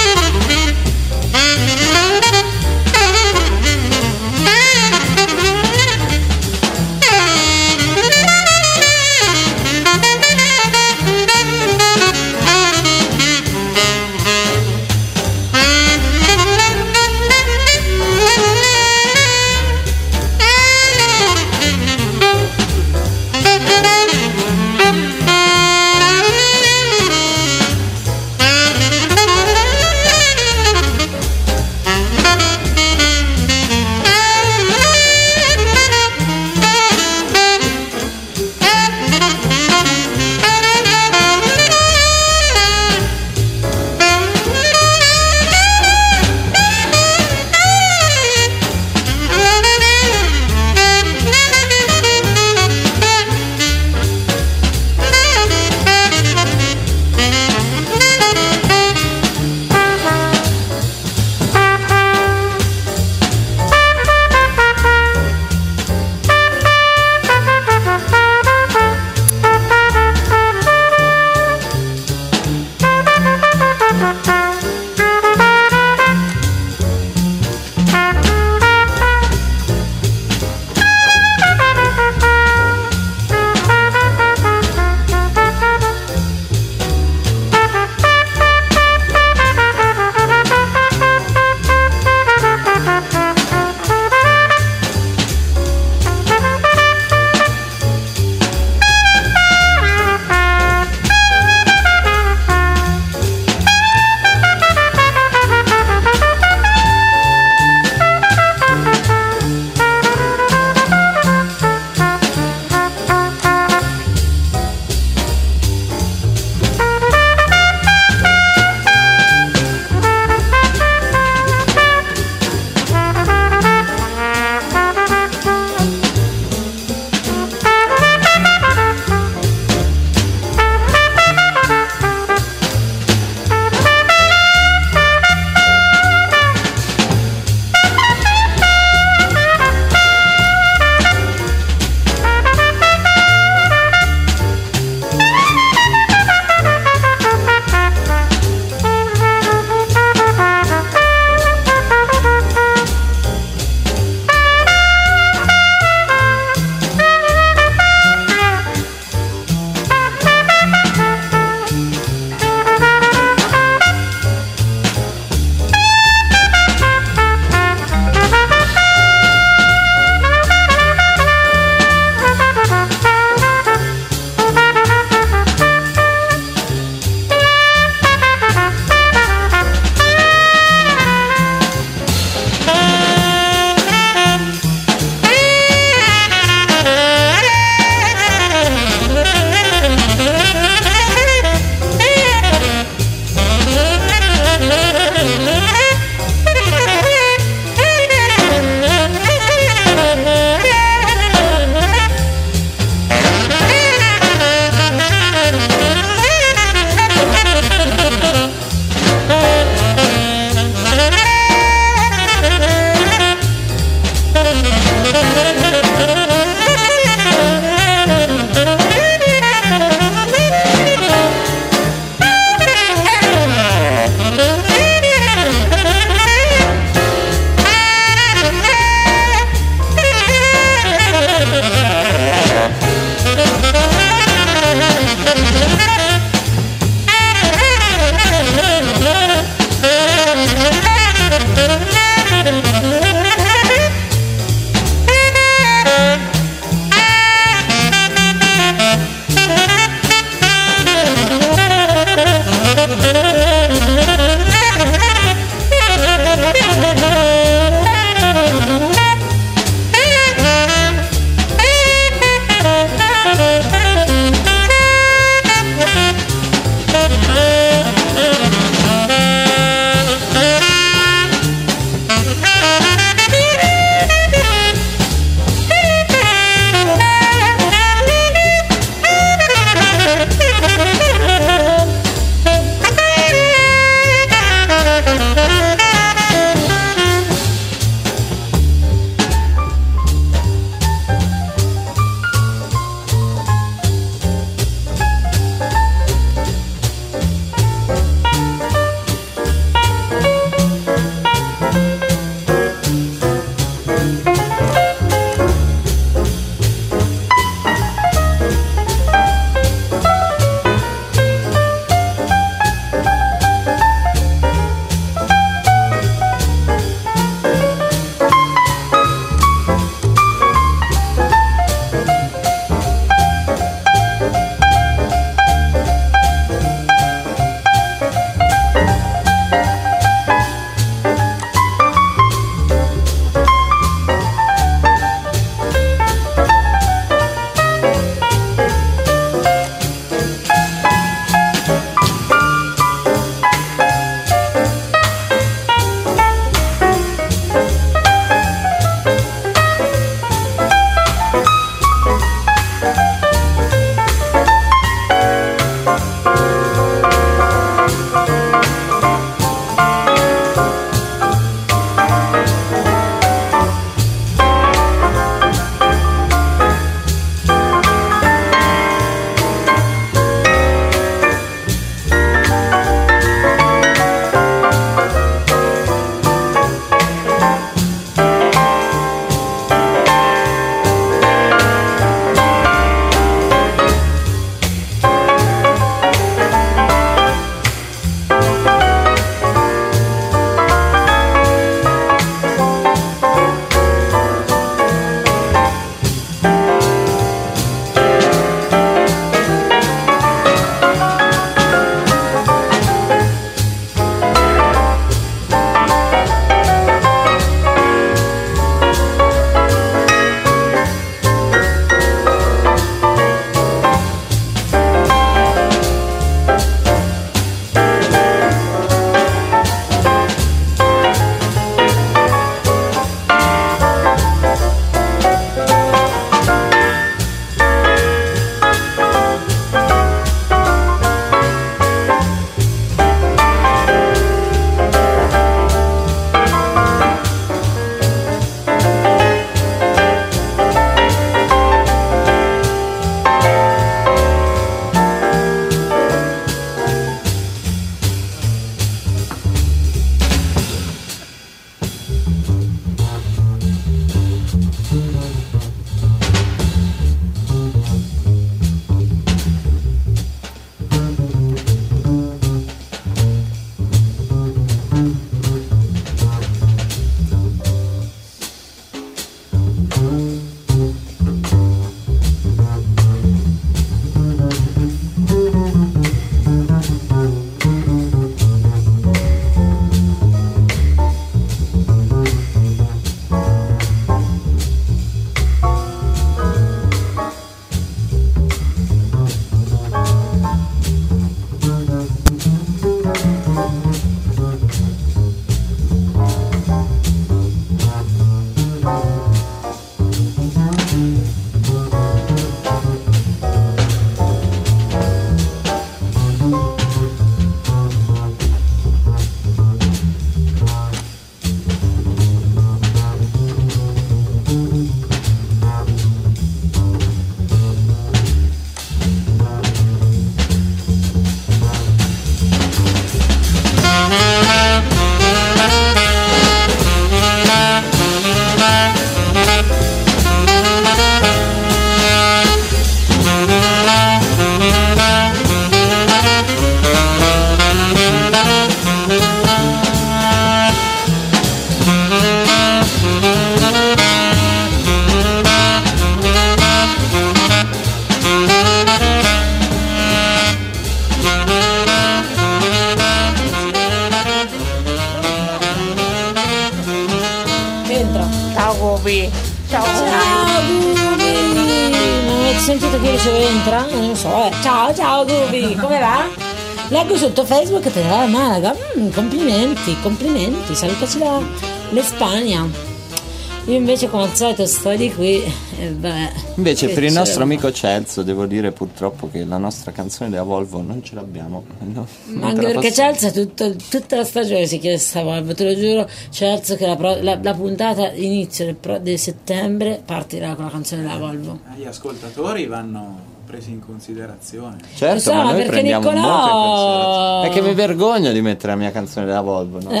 Ciao Gubi. Non avete sentito che dicevo entra? Non lo so. Ciao Gubi, come va? Leggo sul tuo Facebook che te ne va a Malaga. Complimenti. Salutaci dall'Espagna. Io invece come al solito sto di qui e beh. Invece per il nostro amico Celso devo dire purtroppo che la nostra canzone della Volvo non ce l'abbiamo. No, anche perché Celso tutta la stagione si chiede sta Volvo, te lo giuro Celso che la puntata inizio del settembre partirà con la canzone della Volvo. Gli ascoltatori vanno presi in considerazione. Certo, so, ma noi perché prendiamo Niccolò... molto in considerazione. È che mi vergogno di mettere la mia canzone della Volvo, no?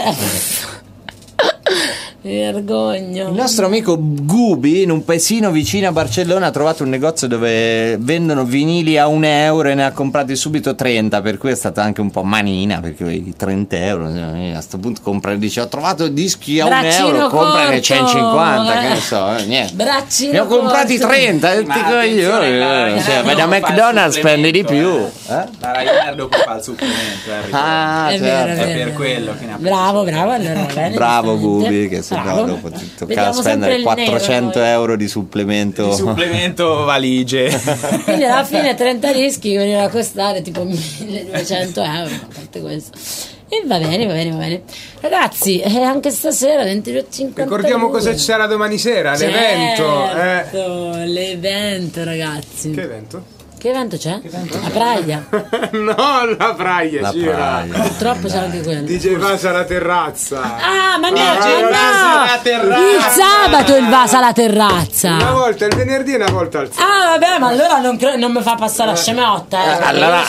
Mi vergogno. Il nostro amico Gubi in un paesino vicino a Barcellona ha trovato un negozio dove vendono vinili a €1 e ne ha comprati subito 30, per cui è stata anche un po' manina perché i 30 euro a questo punto compra e dice ho trovato dischi a €1, comprane 150 che ne so, niente. Braccino ne ho comprati 30 e ti coglioni, cioè, da McDonald's spendi di più, La Ryanair dopo fa il supplemento, è vero, è per quello che ne ha bravo allora va bene, bravo Gubi, che se no dopo ti toccava spendere 400 euro di supplemento valigie. Quindi alla fine 30 dischi venivano a costare tipo 1.200 euro, a parte questo. E va bene ragazzi, anche stasera 22:50 ricordiamo cosa ci sarà domani sera, l'evento ragazzi. Che evento? Che evento c'è? La Praia. No, la Praia. Purtroppo c'è anche quello. DJ Vasa alla terrazza. Ma no! Il sabato il Vasa alla terrazza. Una volta il venerdì e una volta al sabato. Vabbè, ma allora non mi fa passare la scemotta. Allora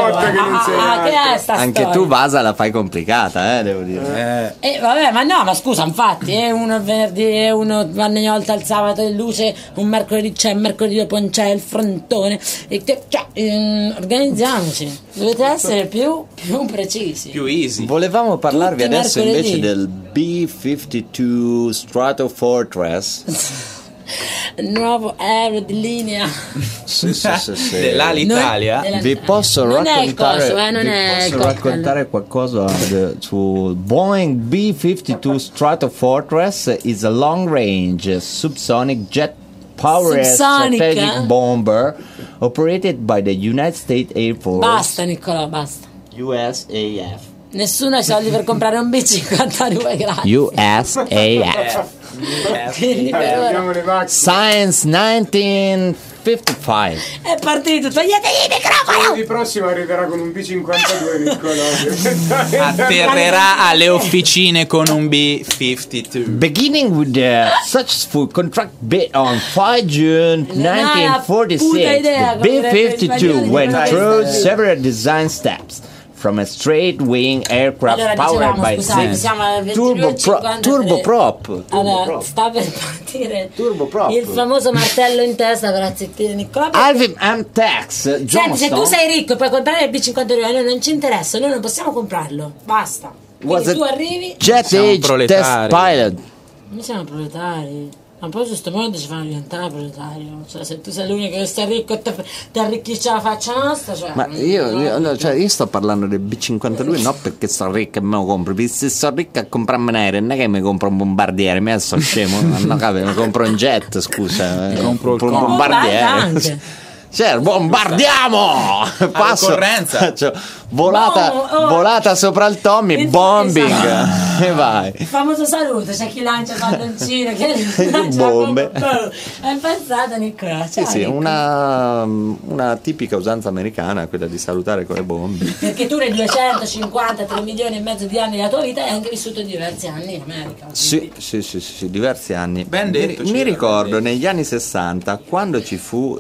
anche tu Vasa la fai complicata, devo dire. Vabbè, ma scusa, infatti, uno il venerdì e uno va ogni volta al sabato in luce, un mercoledì c'è, mercoledì dopo non c'è il frontone. Organizziamoci, dovete essere più precisi, più easy. Volevamo parlarvi tutti adesso mercoledì. invece del B-52 Stratofortress. Nuovo aereo di linea sì. dell'Alitalia. Vi posso non raccontare qualcosa su Boeing B-52 Stratofortress is a long range subsonic jet powered strategic bomber operated by the United States Air Force. Basta Niccolò, basta. USAF. Nessuno ha i soldi per comprare un B-52, grazie. USAF. Abbiamo le macchine. Science 1955. È partito, toglietegli il microfono. Di prossimo arriverà con un B-52 Niccolò. Atterrerà alle officine con un B-52. Beginning with the successful contract bid on 5 June 1946, the B-52 went through several design steps. From a straight wing aircraft powered by turboprop. Allora, sta per partire Turboprop. il famoso martello in testa per azzettire Niccolò. Alvin Amtex. Senti, se tu sei ricco e puoi comprare il B-52, a noi non ci interessa, noi non possiamo comprarlo. Basta. Quindi tu arrivi. Jet Age Test Pilot. Noi siamo proletari. Ma poi giusto modo ci fanno diventare proletario. Cioè, se tu sei l'unico che stai ricco e ti arricchisce la faccia nostra, cioè. Ma io sto parlando del B-52 no perché sto ricco e me lo compro. Se sto ricco a comprarmi un aereo, non è che mi compro un bombardiere, mi sto scemo. No, mi compro un jet, scusa. Compro il bombardiere. Anche. Cioè, bombardiamo! Concorrenza. Volata sopra il Tommy, bombing. E vai. Il famoso saluto, c'è chi lancia palloncine, chi lancia bombe. Hai pensato Niccolò? Sì, una tipica usanza americana, quella di salutare con le bombe. Perché tu nei 253 milioni e mezzo di anni della tua vita hai anche vissuto diversi anni in America. Sì, diversi anni. Ben detto, mi ricordo negli anni 60 quando ci fu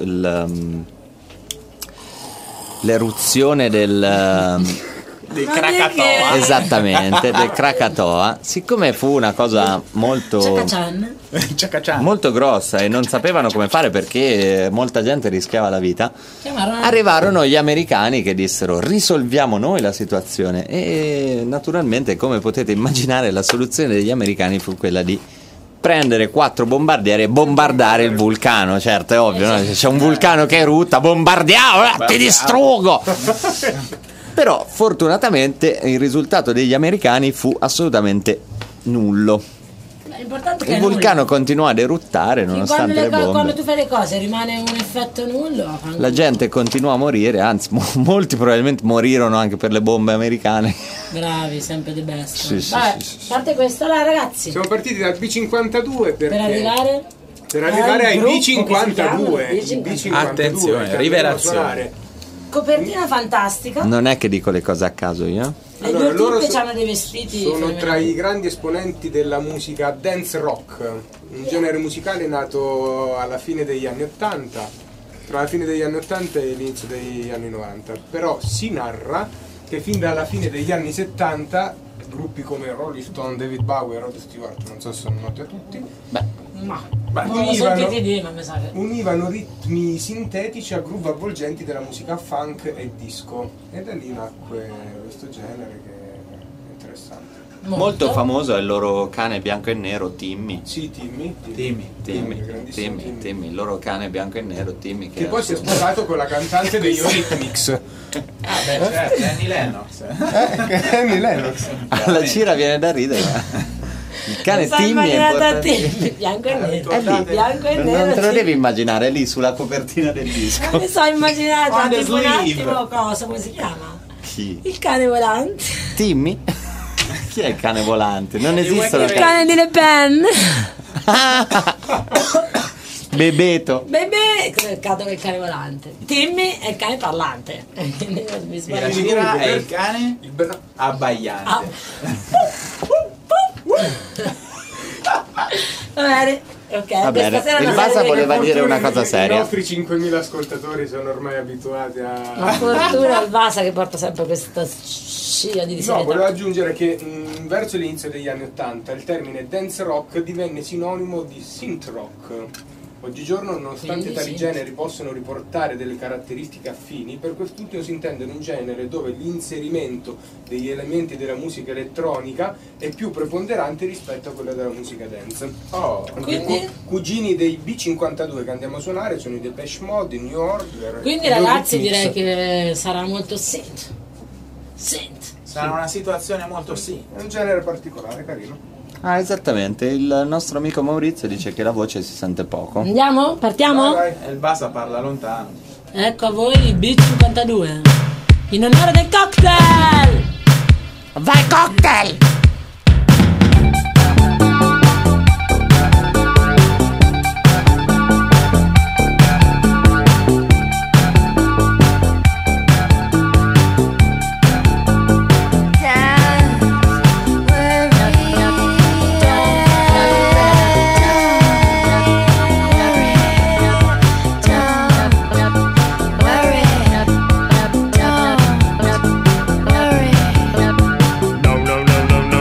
l'eruzione del Krakatoa. Esattamente, del Krakatoa. Siccome fu una cosa molto grossa e non sapevano come fare perché molta gente rischiava la vita, arrivarono gli americani che dissero risolviamo noi la situazione e naturalmente, come potete immaginare, la soluzione degli americani fu quella di prendere 4 bombardieri e bombardare il vulcano. Certo, è ovvio, no? C'è un vulcano che erutta, bombardiamo, ti distruggo. Però fortunatamente il risultato degli americani fu assolutamente nullo. L'importante è che Il vulcano continua ad eruttare nonostante le bombe. Quando tu fai le cose rimane un effetto nullo. La gente continua a morire, anzi molti probabilmente morirono anche per le bombe americane. Bravi, sempre di best. Sì, Vabbè, parte questa là, ragazzi. Siamo partiti dal B52 per arrivare ai B52. Attenzione, rivelazione. Copertina fantastica. Non è che dico le cose a caso io. E allora, loro hanno dei vestiti. Sono tra i grandi esponenti della musica dance rock, un genere musicale nato alla fine degli anni 80, tra la fine degli anni 80 e l'inizio degli anni 90. Però si narra che fin dalla fine degli anni 70 gruppi come Rolling Stone, David Bowie e Rod Stewart, non so se sono noti a tutti, univano ritmi sintetici a groove avvolgenti della musica funk e disco, e da lì nacque questo genere che è interessante. Molto famoso è il loro cane bianco e nero, Timmy. Sì, Timmy, il loro cane bianco e nero, Timmy. Che poi si è sposato con la cantante degli Eurythmics. Certo, Annie Lennox. Alla Cira viene da ridere. Il cane Timmy è importante. Bianco e nero. È lì. Bianco e nero. Non te lo devi immaginare, è lì sulla copertina del disco. Non mi so immaginare tipo un attimo come si chiama? Chi? Il cane volante. Timmy? Chi è il cane volante? Non esistono il cane di Le Pen. Bebeto. Il cane volante. Timmy è il cane parlante. La Cira è il cane abbaiante. Va bene. Ok, va bene. Il Vasa voleva dire una cosa seria. I nostri 5.000 ascoltatori sono ormai abituati a... Ma fortuna il Vasa che porta sempre questa scia di serietà. No, volevo aggiungere che verso l'inizio degli anni 80 il termine dance rock divenne sinonimo di synth rock. Oggigiorno, nonostante tali generi possono riportare delle caratteristiche affini, per quest'ultimo si intende un genere dove l'inserimento degli elementi della musica elettronica è più preponderante rispetto a quello della musica dance. Quindi cugini dei B52 che andiamo a suonare sono i Depeche Mode, i New Order. Quindi ragazzi direi che sarà molto synth. Sarà una situazione molto È un genere particolare, carino. Ah, esattamente, il nostro amico Maurizio dice che la voce si sente poco. Andiamo? Partiamo? E il Basa parla lontano. Ecco a voi il B52 in onore del cocktail. Vai cocktail! No,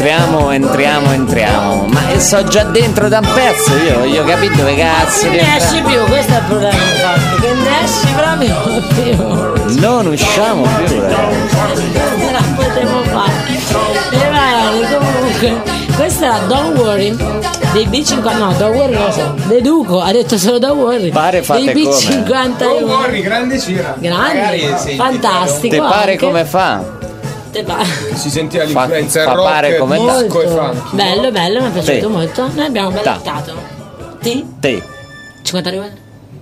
entriamo. Ma so già dentro da un pezzo, io voglio capire dove cazzo non ne esci più, questo è il problema, infatti, che ne esci proprio più. Non usciamo più, Non la potremo fare. E vai, comunque, questa era Don't Worry dei B50, no, Don't Worry non lo so, Deduco, ha detto solo Don't Worry. Pare fate dei come? B51. Don't worry, grande Cira. Grande, fantastico. Te pare anche. come fa? Si sentiva l'influenza fa rock, pare come disco e funky. Bello, mi è piaciuto Te. molto. Noi abbiamo bellattato. Te 52?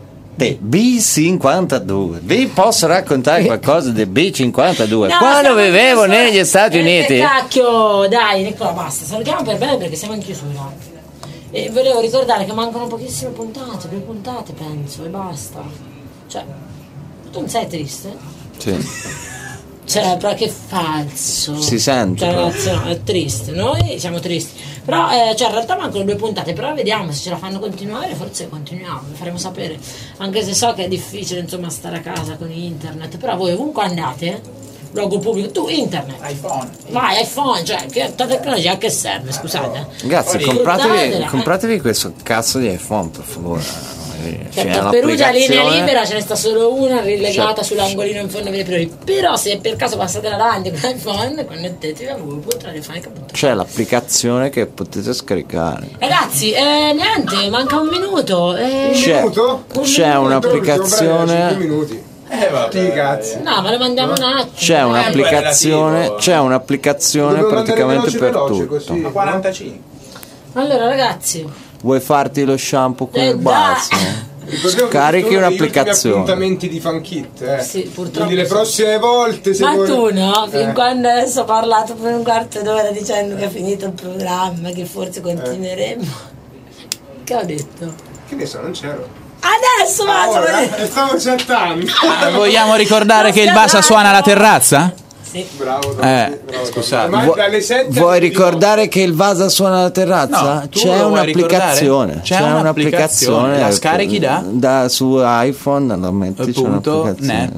B52. Vi posso raccontare qualcosa del B52? No, Quando siamo in vivevo chiusura. negli Stati Uniti. Cacchio, dai, Nicola, basta. Salutiamo per bene perché siamo in chiusura. E volevo ricordare che mancano pochissime puntate, 2 puntate penso, e basta. Cioè, tu non sei triste? Sì. Cioè, però che falso. Si sente, Cioè, però. ragazzi, no, è triste. Noi siamo tristi. Però, cioè, in realtà mancano 2 puntate. Però vediamo se ce la fanno continuare. Forse continuiamo, vi faremo sapere. Anche se so che è difficile, insomma, stare a casa con internet. Però voi ovunque andate, luogo pubblico, tu internet. iPhone. Vai, iPhone, cioè, che tecnologia a che serve, scusate? Ragazzi, Sfruttatela. compratevi questo cazzo di iPhone, per favore. Certo, a Perugia linea l'applicazione. libera ce ne sta solo una rilegata sull'angolino in fondo ai priori. Però se per caso passate davanti con l'iPhone, connettetevi a www.radiofonica.com. C'è l'applicazione che potete scaricare. Ragazzi, niente, manca un minuto. C'è un'applicazione. 5 minuti. Sti cazzi. No, ma lo mandiamo un attimo. C'è un'applicazione Dovevo praticamente mandare per veloce, tutto. così, no? 45. Allora, ragazzi, Vuoi farti lo shampoo con il dai. basso? Ricordiamo che Scarichi sono gli un'applicazione. ultimi appuntamenti di Funkit, Sì, purtroppo Quindi le sì. prossime volte se ma vuoi- tu no? Fin quando adesso ho parlato per un quarto d'ora dicendo che è finito il programma, che forse continueremo. Che ho detto? Che ne so, non c'ero. Adesso faccio vedere. Stavo chattando. Vogliamo ricordare che il Vasa suona alla terrazza? Sì. Bravo, scusate. Ma dalle 7 Vuoi ricordare che il Vasa suona alla terrazza? No, tu C'è lo vuoi un'applicazione. ricordare? C'è un'applicazione. La scarichi da? Su iPhone, la metti, c'è un'applicazione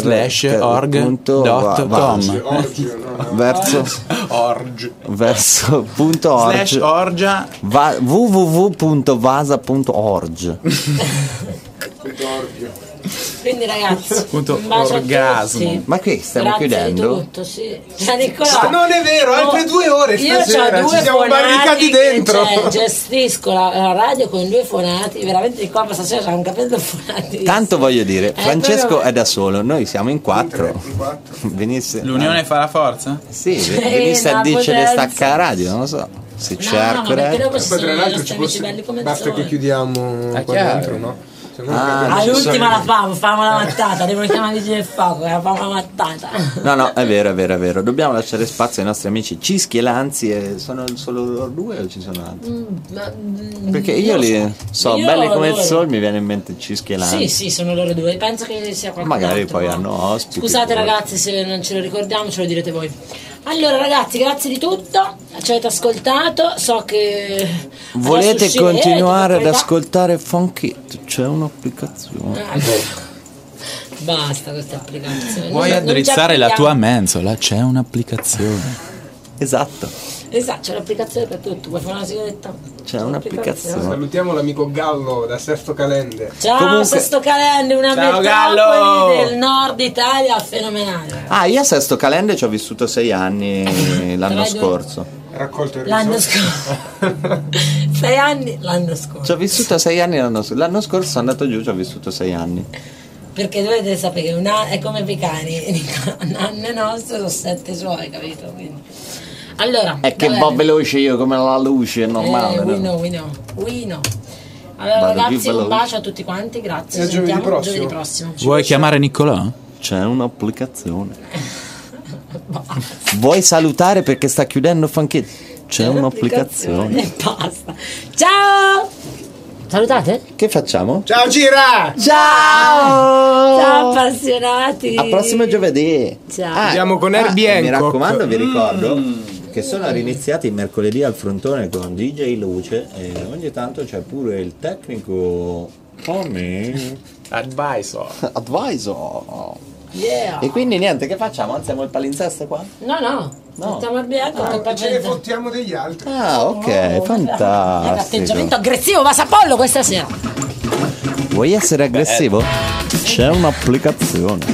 .net/org.com verso punto slash orgia www.vasa.org. Quindi ragazzi, Punto un bacio a orgasmo. tutti. Ma qui stiamo Grazie chiudendo? di tutto, sì. Cioè, Nicola, Non è vero, altre 2 ore io stasera, c'ho ci 2 siamo barricati dentro. Cioè, gestisco la radio con 2 fonati, veramente qua stasera c'è un capello fonati. Tanto voglio dire, Francesco però- è da solo, noi siamo in 4. Venisse, l'unione fa la forza? sì, venisse a la dircene potenza. stacca la radio, non lo so. Si No, ma cerca. perché dopo ci Poi tra sono l'altro gli ci amici fosse- belli come basta sono. che chiudiamo qua chiaro. dentro, no? Se no All'ultima la famo la mattata, devono chiamare i vigili del fuoco, la famo la mattata. No, è vero. Dobbiamo lasciare spazio ai nostri amici Cischi e Lanzi. E sono solo loro 2 o ci sono altri? Perché io li so, Io belli come il loro. sole, mi viene in mente Cischi e Lanzi. Sì, sono loro 2. Penso che sia qualcosa. Magari poi hanno ospiti. Scusate ragazzi se non ce lo ricordiamo, ce lo direte voi. Allora ragazzi, grazie di tutto. Ci avete ascoltato. So che Volete adesso continuare ad uscirete, ascoltare Funkit? C'è un'applicazione. Basta queste applicazioni. Vuoi Non ci addrizzare la applichiamo. tua mensola? C'è un'applicazione. Esatto, Esatto, c'è un'applicazione per tutto. Vuoi fare una sigaretta? c'è un'applicazione. salutiamo l'amico Gallo da Sesto Calende. Ciao, Comunque- Sesto Calende, una Ciao, metropoli Gallo! del nord Italia fenomenale. Ah, io a Sesto Calende ci ho vissuto 6 anni l'anno Tra i due. scorso. Raccolto il L'anno riso. scorso. 6 anni l'anno scorso. Ci ho vissuto 6 anni l'anno scorso. L'anno scorso sono andato giù, ci ho vissuto 6 anni. Perché dovete sapere che è come per i cani, un anno è nostro, sono 7 suoi, capito? Quindi. Allora, È che va va bene. veloce io come la luce, è normale. We no? know. Allora Vado ragazzi, più un veloce. bacio a tutti quanti, grazie. E a Ci giovedì sentiamo prossimo. giovedì prossimo. Vuoi chiamare Niccolò? C'è un'applicazione. Vuoi salutare perché sta chiudendo Funkit? C'è un'applicazione. E basta. Ciao! Salutate? Che facciamo? Ciao Gira! Ciao! Ciao appassionati! Al prossimo giovedì. Ciao. Andiamo con Herbie Mi Hancock. raccomando, vi ricordo che sono riniziati il mercoledì al frontone con DJ Luce e ogni tanto c'è pure il tecnico Tommy Advisor. Advisor. Yeah. E quindi niente, che facciamo? Alziamo il palinsesto qua? No. Mettiamo il bianco che poi ce ne fottiamo degli altri. Ah, ok, fantastico. Atteggiamento aggressivo, Vasapollo questa sera. Vuoi essere aggressivo? C'è un'applicazione.